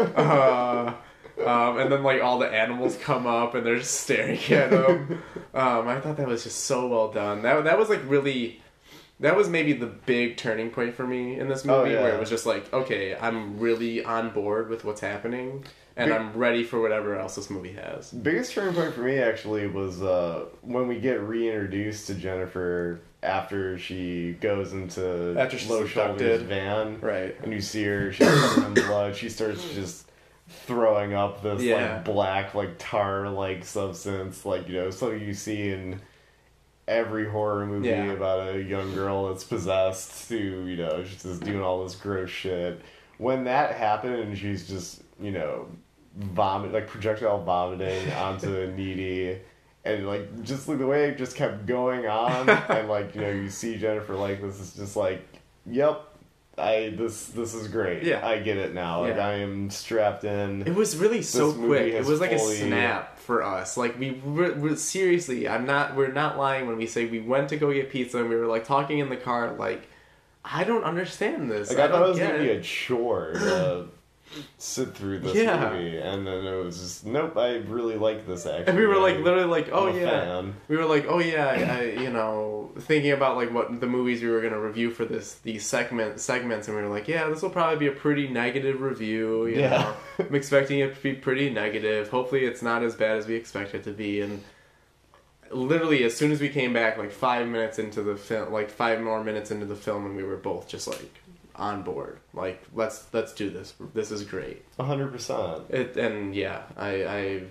Uh, um, and then like all the animals come up and they're just staring at him. Um, I thought that was just so well done. That that was like really, that was maybe the big turning point for me in this movie, Oh, yeah. where it was just like, okay, I'm really on board with what's happening, and Big- I'm ready for whatever else this movie has. Biggest turning point for me actually was uh, when we get reintroduced to Jennifer after she goes into After she's Low Shoulder's abducted. van, Right. and you see her, she's covered in blood. She starts just throwing up this Yeah. like black, like tar, like substance, like you know, something you see in every horror movie Yeah. about a young girl that's possessed to, you know, she's just doing all this gross shit. When that happened and she's just, you know, vomit, like projectile vomiting onto Needy, and like just like the way it just kept going on, and like, you know, you see Jennifer like this, is just like, yep, I this this is great. Yeah. I get it now. Like Yeah. I am strapped in. It was really so This movie quick. It has was like fully- a snap for us. Like we were, we're, seriously, I'm not. We're not lying when we say we went to go get pizza and we were like talking in the car. Like, I don't understand this. Like I, thought don't it was get gonna be it. a chore to sit through this Yeah. movie, and then it was just nope. I really like this actually. And we were like I- literally like, oh I'm a yeah. fan. We were like, oh yeah, I, you know, thinking about like what the movies we were gonna review for this these segment segments, and we were like, yeah, this will probably be a pretty negative review. You Yeah. know, I'm expecting it to be pretty negative. Hopefully, it's not as bad as we expect it to be. And literally, as soon as we came back, like five minutes into the film, like five more minutes into the film, and we were both just like on board. Like, let's let's do this. This is great. A hundred percent. It and yeah, I, I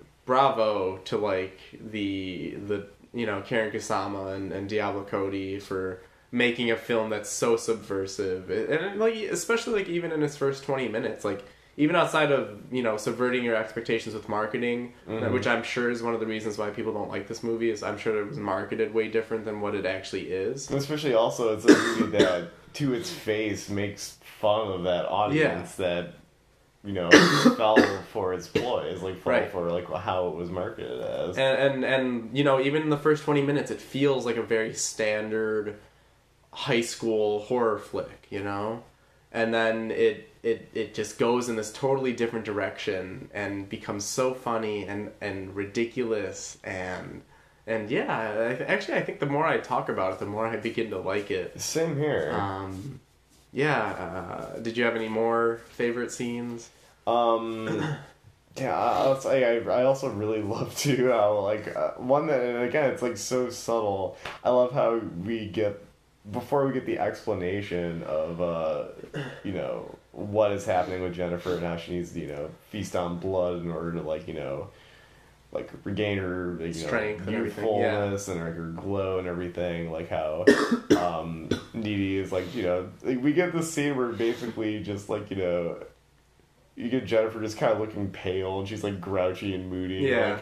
bravo to like the the you know Karen Kusama and, and Diablo Cody for making a film that's so subversive, and like especially like even in its first twenty minutes, like even outside of you know subverting your expectations with marketing, Mhm. which I'm sure is one of the reasons why people don't like this movie. Is I'm sure it was marketed way different than what it actually is. And especially also, it's a movie that, to its face, makes fun of that audience that, you know, fell for its ploys, like fell Right. for like how it was marketed as. And, and and you know even in the first twenty minutes it feels like a very standard high school horror flick, you know, and then it it it just goes in this totally different direction and becomes so funny and and ridiculous and and yeah, I, actually I think the more I talk about it, the more I begin to like it. Same here. Um, yeah. Uh, did you have any more favorite scenes? Um, yeah, I'll say I, I also really love too how like uh, one that, and again, it's like so subtle. I love how we get before we get the explanation of uh, you know, what is happening with Jennifer and how she needs to, you know, feast on blood in order to like, you know, like regain her, like, you Strength know, and everything, yeah. youthfulness and like her glow and everything. Like how um, Needy is like, you know, like we get this scene where basically just like, you know, you get Jennifer just kind of looking pale and she's like grouchy and moody. Yeah. Like,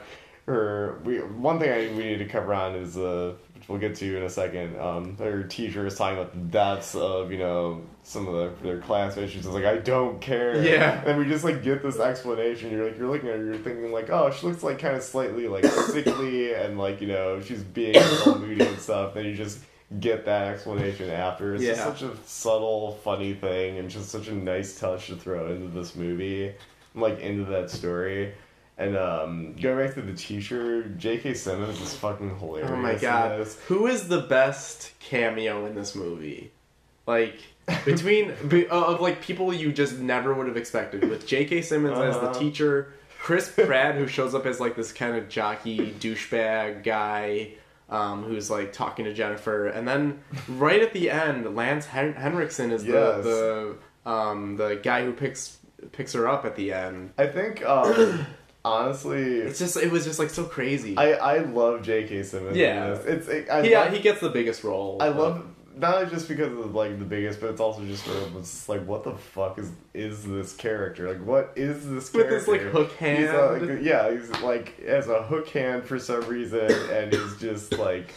her we one thing I, we need to cover on is uh which we'll get to in a second. Um, her teacher is talking about the deaths of you know some of the, their classmates. She's just like, I don't care. Yeah. And we just like get this explanation. You're like you're looking at her, you're thinking like, oh, she looks like kind of slightly like sickly and like you know she's being a little moody and stuff. Then you just get that explanation after. It's Yeah. just such a subtle, funny thing and just such a nice touch to throw into this movie, like into that story. And um, going back to the teacher, J K. Simmons is fucking hilarious. Oh my in god. this. Who is the best cameo in this movie? Like, between, be, uh, of like people you just never would have expected. With J K. Simmons uh-huh. as the teacher, Chris Pratt, who shows up as like this kind of jockey, douchebag guy, um, who's like talking to Jennifer. And then right at the end, Lance Hen- Henriksen is the, Yes. the, um, the guy who picks picks her up at the end. I think, um, honestly... It's just, it was just like so crazy. I, I love J K. Simmons. Yeah. In this. It's, it, I he, love, he gets the biggest role. I but- love... Not just because of like the biggest, but it's also just sort of it's just like what the fuck is is this character? Like what is this With character? this like hook hand. He's uh, like, yeah, he's like has a hook hand for some reason, and he's just like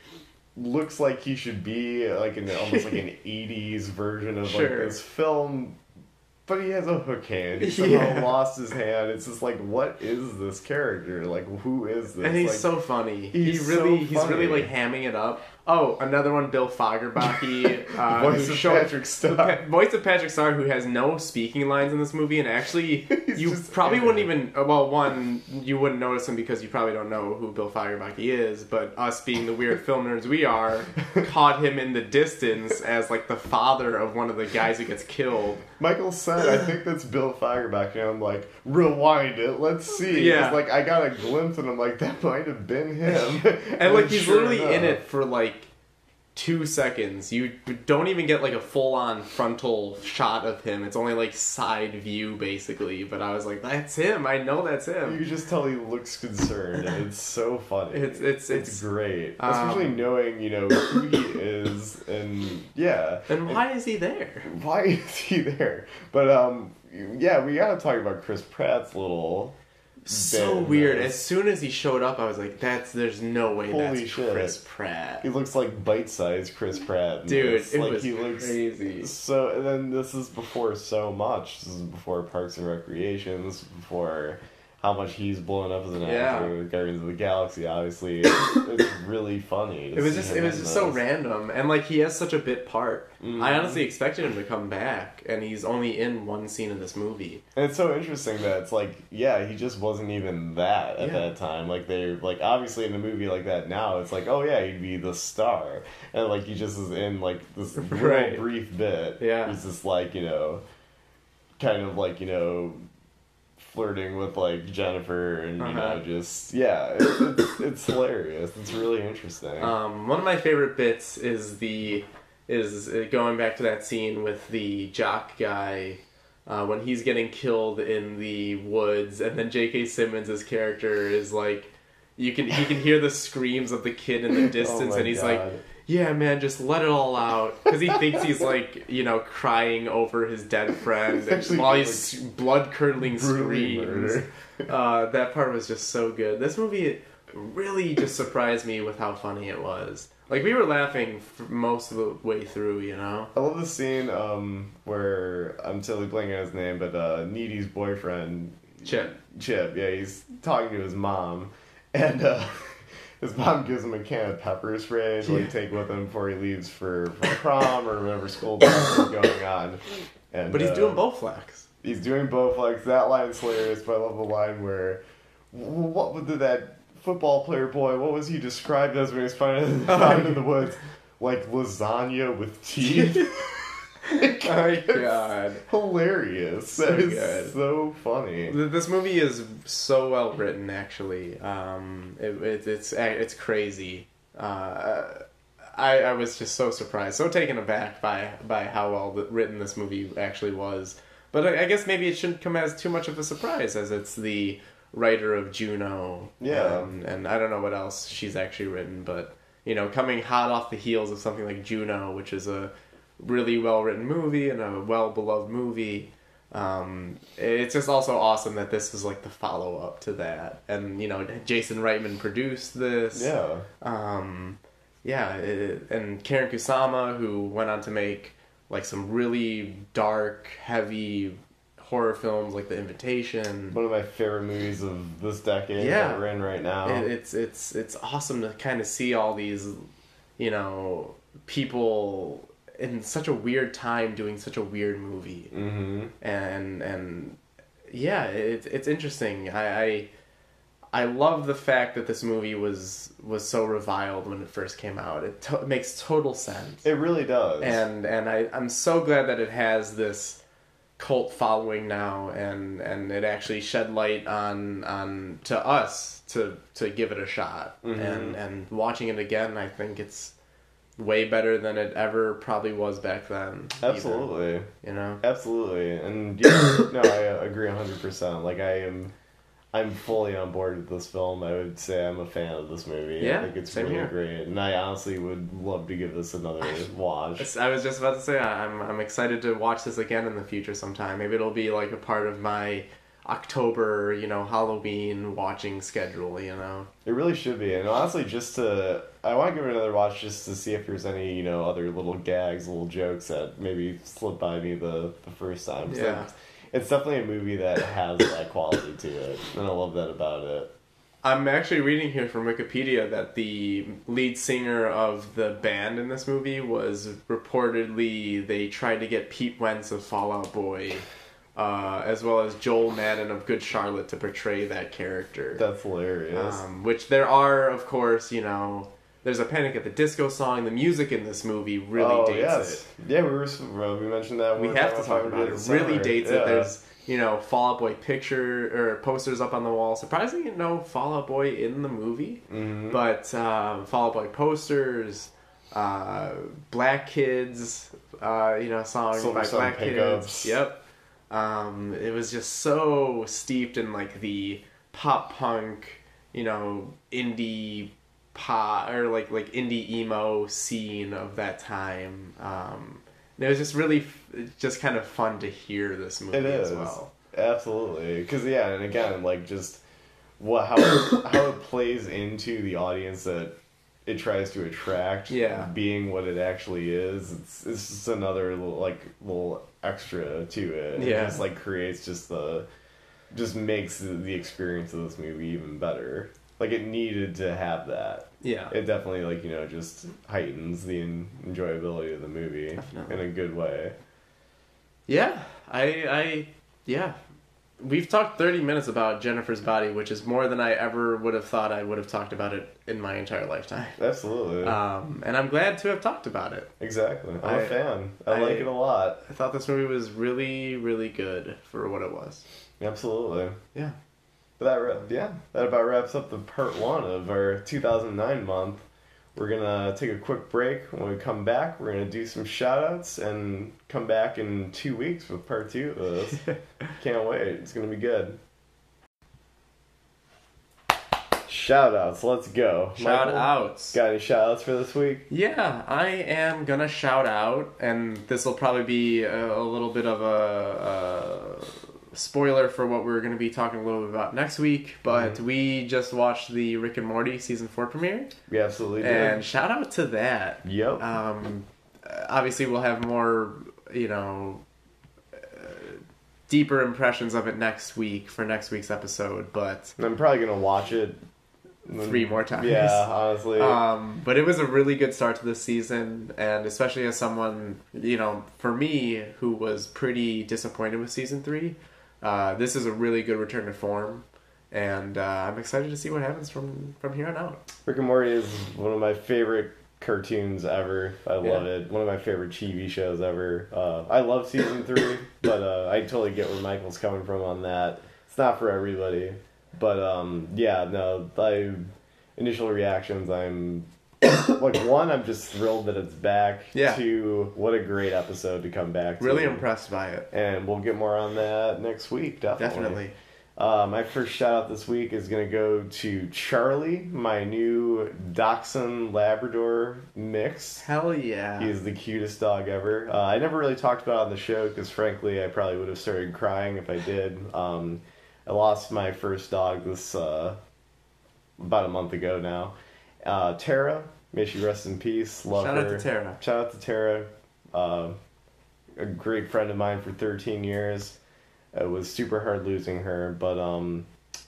looks like he should be like an almost like an eighties version of like Sure. this film. But he has a hook hand. He somehow Yeah. lost his hand. It's just like, what is this character? Like, who is this? And he's like, so funny. he's he really, so he's really funny. like hamming it up. Oh, another one, Bill Fagerbakke, uh, Voice who of showed- Patrick Star. Pa- voice of Patrick Star, who has no speaking lines in this movie, and actually, He's you just probably in wouldn't it. even. uh, Well, one, you wouldn't notice him because you probably don't know who Bill Fagerbakke is. But us being the weird film nerds we are, caught him in the distance as like the father of one of the guys who gets killed. Michael said, I think that's Bill Fagerbakke, and I'm like, rewind it, let's see. Yeah. It's like, I got a glimpse, and I'm like, that might have been him. And like he's sure literally in enough- it for like two seconds. You don't even get like a full-on frontal shot of him. It's only like side view basically. But I was like, that's him. I know that's You him. can just tell he looks concerned, and it's so funny. It's it's It's it's. great. um, Especially knowing, you know, who he is, and yeah. And why is he there? Why is he there? But, um, yeah, we gotta talk about Chris Pratt's little... So bit in weird. this. As soon as he showed up, I was like, "That's there's no way Holy that's shit. Chris Pratt." He looks like bite-sized Chris Pratt. in Dude, this. it like, was he looks crazy. So, and then this is before so much. This is before Parks and Recreation. This is before how much he's blown up as an Yeah. actor with Guardians of the Galaxy. Obviously, it's, it's really funny. to It was see just him it was in just so this. random, and like he has such a bit part. Mhm. I honestly expected him to come back, and he's only in one scene of this movie. And it's so interesting that it's like, yeah, he just wasn't even that at Yeah. that time. Like they, like obviously in a movie like that now, it's like, oh yeah, he'd be the star, and like he just is in like this real Right. brief bit. Yeah. he's just like you know, kind of like you know, flirting with like Jennifer, and you Uh-huh. know, just yeah, it's, it's it's hilarious. It's really interesting. Um, one of my favorite bits is the is uh, going back to that scene with the jock guy uh, when he's getting killed in the woods, and then J K. Simmons' character is like, you can he can hear the screams of the kid in the distance, Oh my and he's God. like, "Yeah, man, just let it all out," because he thinks he's like, you know, crying over his dead friend It's actually while like he's blood curdling brutally screams. murdered. Uh, that part was just so good. This movie really just surprised me with how funny it was. Like, we were laughing for most of the way through, you know? I love the scene um, where I'm totally blanking on his name, but uh, Needy's boyfriend, Chip. Chip, yeah, he's talking to his mom, and uh, his mom gives him a can of pepper spray to like Yeah. take with him before he leaves for, for prom or whatever school dance is going on. And But he's uh, doing Bowflex. He's doing Bowflex. That line's hilarious, but I love the line where, wh- what did that football player boy, what was he described as when he was finding found in the woods? Like lasagna with teeth. Oh my god. Hilarious. So That is good. so funny. Th- This movie is so well written, actually. Um, it, it, it's it's crazy. Uh, I I was just so surprised, so taken aback by by how well th- written this movie actually was. But I, I guess maybe it shouldn't come as too much of a surprise, as it's the writer of Juno. Yeah. Um, and I don't know what else she's actually written, but you know, coming hot off the heels of something like Juno, which is a really well written movie and a well beloved movie. Um, it's just also awesome that this is like the follow up to that, and you know Jason Reitman produced this. Yeah. Um, yeah, it, and Karen Kusama, who went on to make like some really dark, heavy horror films like The Invitation. One of my favorite movies of this decade Yeah. that we're in right now. It, it's it's it's awesome to kind of see all these, you know, people in such a weird time doing such a weird movie. Mm-hmm. And and yeah, it, it's interesting. I, I I love the fact that this movie was was so reviled when it first came out. It, to- it makes total sense. It really does. And and I I'm so glad that it has this cult following now, and and it actually shed light on on to us to to give it a shot. Mm-hmm. And and watching it again, I think it's way better than it ever probably was back then. Absolutely. Even, you know? Absolutely. And yeah, no, I agree one hundred percent. Like, I am, I'm fully on board with this film. I would say I'm a fan of this movie. Yeah, I think it's same really here. great. And I honestly would love to give this another watch. I was just about to say, I'm I'm excited to watch this again in the future sometime. Maybe it'll be like a part of my October, you know, Halloween watching schedule, you know? It really should be. And honestly, just to, I want to give it another watch just to see if there's any, you know, other little gags, little jokes that maybe slipped by me the, the first time. So Yeah. it's, it's definitely a movie that has that quality to it. And I love that about it. I'm actually reading here from Wikipedia that the lead singer of the band in this movie was reportedly, they tried to get Pete Wentz of Fall Out Boy, uh, as well as Joel Madden of Good Charlotte to portray that character. That's hilarious. Um, which there are, of course, you know, there's a Panic at the Disco song. The music in this movie really oh, dates yes. it. Yeah, we were well, we mentioned that. We when have to were talk talking about it. It Summer. really dates Yeah. it. There's, you know, Fall Out Boy picture or posters up on the wall. Surprisingly, no Fall Out Boy in the movie, Mhm. but um, Fall Out Boy posters, uh, Black Kids, uh, you know, song Silver by Sun Black Pickups. Kids. Yep. Um, it was just so steeped in like the pop punk, you know, indie pop or like like indie emo scene of that time. Um, and it was just really f- just kind of fun to hear this movie It as is. well. Absolutely. Because, yeah, and again, like, just what how it, how it plays into the audience that it tries to attract, Yeah. being what it actually is. It's, it's just another, little, like, little extra to it. It Yeah. just, like, creates just the... just makes the, the experience of this movie even better. Like, it needed to have that. Yeah. It definitely, like, you know, just heightens the en- enjoyability of the movie Definitely. in a good way. Yeah, I, I, yeah. We've talked thirty minutes about Jennifer's Body, which is more than I ever would have thought I would have talked about it in my entire lifetime. Absolutely. Um, and I'm glad to have talked about it. Exactly. I'm I- a fan. I, I- like it a lot. I thought this movie was really, really good for what it was. Absolutely. Yeah. But that, wra- yeah, that about wraps up the part one of our two thousand nine month. We're gonna take a quick break. When we come back, we're gonna do some shout outs and come back in two weeks with part two of this. Can't wait. It's gonna be good. Shout outs, let's go. Shout Michael, outs. Got any shout outs for this week? Yeah, I am gonna shout out, and this will probably be a, a little bit of a, a spoiler for what we're gonna be talking a little bit about next week. But Mhm. we just watched the Rick and Morty season four premiere, We absolutely did. and shout out to that. Yep. Um, obviously, we'll have more, you know, uh, deeper impressions of it next week for next week's episode. But I'm probably gonna watch it three more times. Yeah, honestly. Um, but it was a really good start to the season, and especially as someone, you know, for me who was pretty disappointed with season three, uh, this is a really good return to form, and uh, I'm excited to see what happens from from here on out. Rick and Morty is one of my favorite cartoons ever. I love Yeah. it. One of my favorite T V shows ever. Uh, I love season three, but uh, I totally get where Michael's coming from on that. It's not for everybody. But um, yeah, no, I, initial reactions, I'm, like, one, I'm just thrilled that it's back. Yeah. Two, what a great episode to come back to. Really impressed by it. And we'll get more on that next week, definitely. Definitely. Uh, my first shout out this week is going to go to Charlie, my new Dachshund Labrador mix. Hell yeah. He's the cutest dog ever. Uh, I never really talked about it on the show because, frankly, I probably would have started crying if I did. Um, I lost my first dog this uh, about a month ago now. Uh, Tara, may she rest in peace. Love Shout her. out to Tara. Shout out to Tara. Uh, a great friend of mine for thirteen years. It was super hard losing her, but um,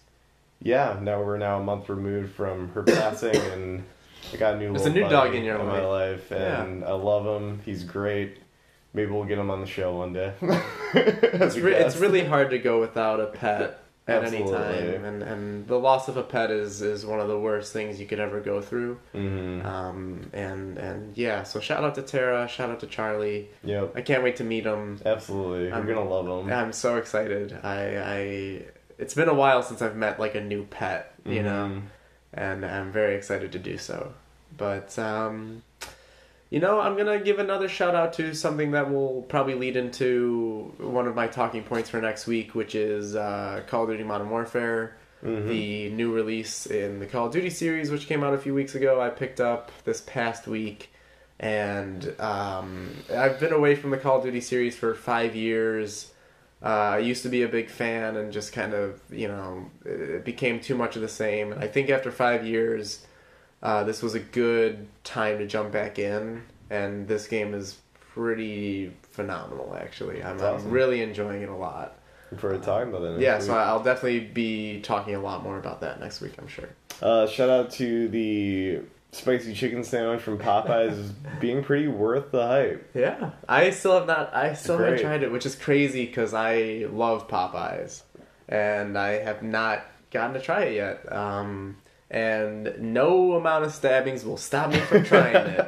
yeah, now we're now a month removed from her passing, and I got a new There's little a new buddy dog in your my life. life, and I love him. He's great. Maybe we'll get him on the show one day. It's, re- it's really hard to go without a pet at Absolutely. any time, and and the loss of a pet is is one of the worst things you could ever go through. Mm-hmm. Um, and and yeah, so shout out to Tara, shout out to Charlie. Yep. I can't wait to meet him. Absolutely. I'm- You're gonna love him. I'm so excited. I, I it's been a while since I've met like a new pet, you know, Mhm. and I'm very excited to do so. But um, you know, I'm gonna give another shout out to something that will probably lead into one of my talking points for next week, which is uh, Call of Duty Modern Warfare. Mhm. The new release in the Call of Duty series, which came out a few weeks ago, I picked up this past week. And um, I've been away from the Call of Duty series for five years. Uh, I used to be a big fan and just kind of, you know, it became too much of the same. And I think after five years, uh, this was a good time to jump back in. And this game is pretty phenomenal, actually. I'm, That's awesome. I'm really enjoying it a lot. Look forward to talking about that. Next Yeah, week. so I'll definitely be talking a lot more about that next week, I'm sure. Uh, shout out to the spicy chicken sandwich from Popeyes being pretty worth the hype. Yeah, I still have not. I still haven't Great. tried it, which is crazy because I love Popeyes, and I have not gotten to try it yet. Um, and no amount of stabbings will stop me from trying it.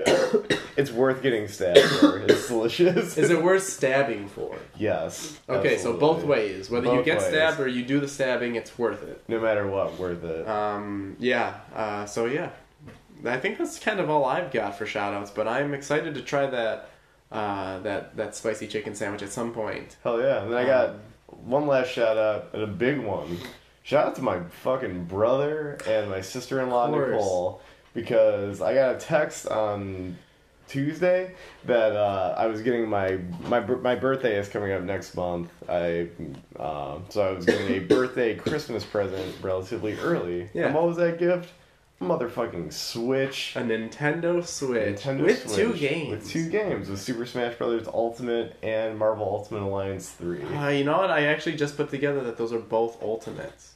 It's worth getting stabbed for. It's delicious. Is it worth stabbing for? Yes. Okay, so both absolutely. ways. Whether you Both get ways. stabbed or you do the stabbing, it's worth it. No matter what, worth it. Um, yeah. Uh, so yeah, I think that's kind of all I've got for shoutouts. But I'm excited to try that uh, that that spicy chicken sandwich at some point. Hell yeah. And then I got Um, one last shout out and a big one. Shout out to my fucking brother and my sister-in-law Of course. Nicole, because I got a text on Tuesday that uh, I was getting my my bir- my birthday is coming up next month. I uh, so I was getting a birthday Christmas present relatively early. Yeah. And what was that gift? Motherfucking Switch. A Nintendo Switch Nintendo with two Switch. games. With two games, with Super Smash Bros. Ultimate and Marvel Ultimate Alliance three. Uh, you know what? I actually just put together that those are both ultimates.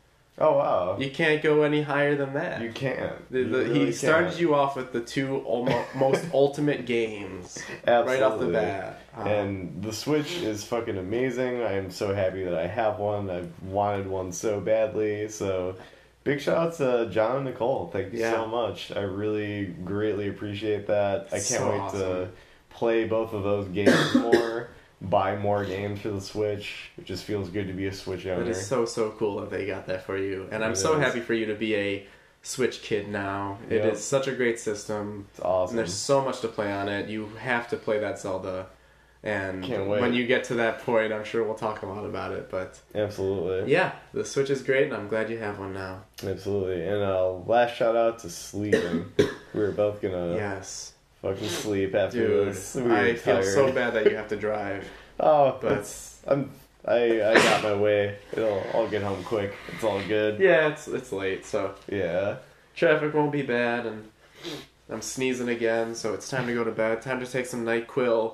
Oh wow. You can't go any higher than that. You can't. The, You the, really he started can't. you off with the two almost, most ultimate games right off the Absolutely. bat. Um, And the Switch is fucking amazing. I am so happy that I have one. I've wanted one so badly. So, big shout out to John and Nicole. Thank you Yeah. so much. I really greatly appreciate that. I can't So wait awesome. to play both of those games more. Buy more games for the Switch. It just feels good to be a Switch owner. It is so, so cool that they got that for you. And I'm It so is. happy for you to be a Switch kid now. It Yep. is such a great system. It's awesome. And there's so much to play on it. You have to play that Zelda. And Can't wait. when you get to that point, I'm sure we'll talk a lot about it. But Absolutely. yeah, the Switch is great, and I'm glad you have one now. Absolutely. And uh, last shout out to sleeping. we were both gonna Yes. fucking sleep after Dude, this. We were I feel tired. so bad that you have to drive. Oh, But- but I'm I I got my way. It'll I'll get home quick. It's all good. Yeah, it's it's late, so Yeah. traffic won't be bad, and I'm sneezing again, so it's time to go to bed. Time to take some NyQuil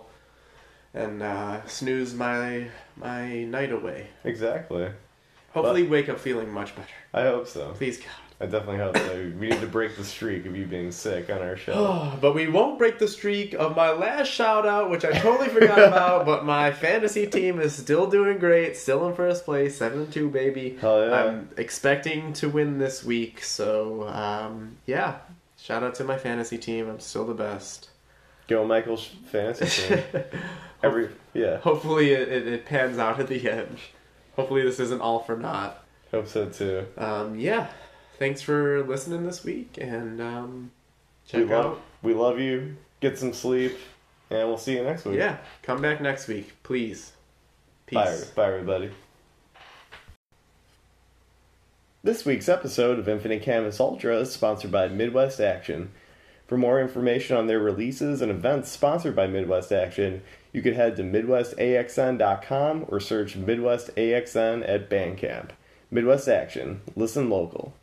and uh, snooze my my night away. Exactly. Hopefully, wake up feeling much better. I hope so. Please, God. I definitely hope so. We need to break the streak of you being sick on our show. But we won't break the streak of my last shout out, which I totally forgot about. But my fantasy team is still doing great, still in first place, seven and two, baby. Hell yeah. I'm expecting to win this week, so um, yeah. Shout out to my fantasy team. I'm still the best. Go Michael's fantasy team. Every yeah. Hopefully, it, it, it pans out at the end. Hopefully, this isn't all for naught. Hope so too. Um, yeah. Thanks for listening this week, and um, We check love out. we love you. Get some sleep, and we'll see you next week. Yeah, come back next week, please. Peace. Bye, bye everybody. This week's episode of Infinite Canvas Ultra is sponsored by Midwest Action. For more information on their releases and events sponsored by Midwest Action, you could head to midwest a x n dot com or search Midwest A X N at Bandcamp. Midwest Action. Listen local.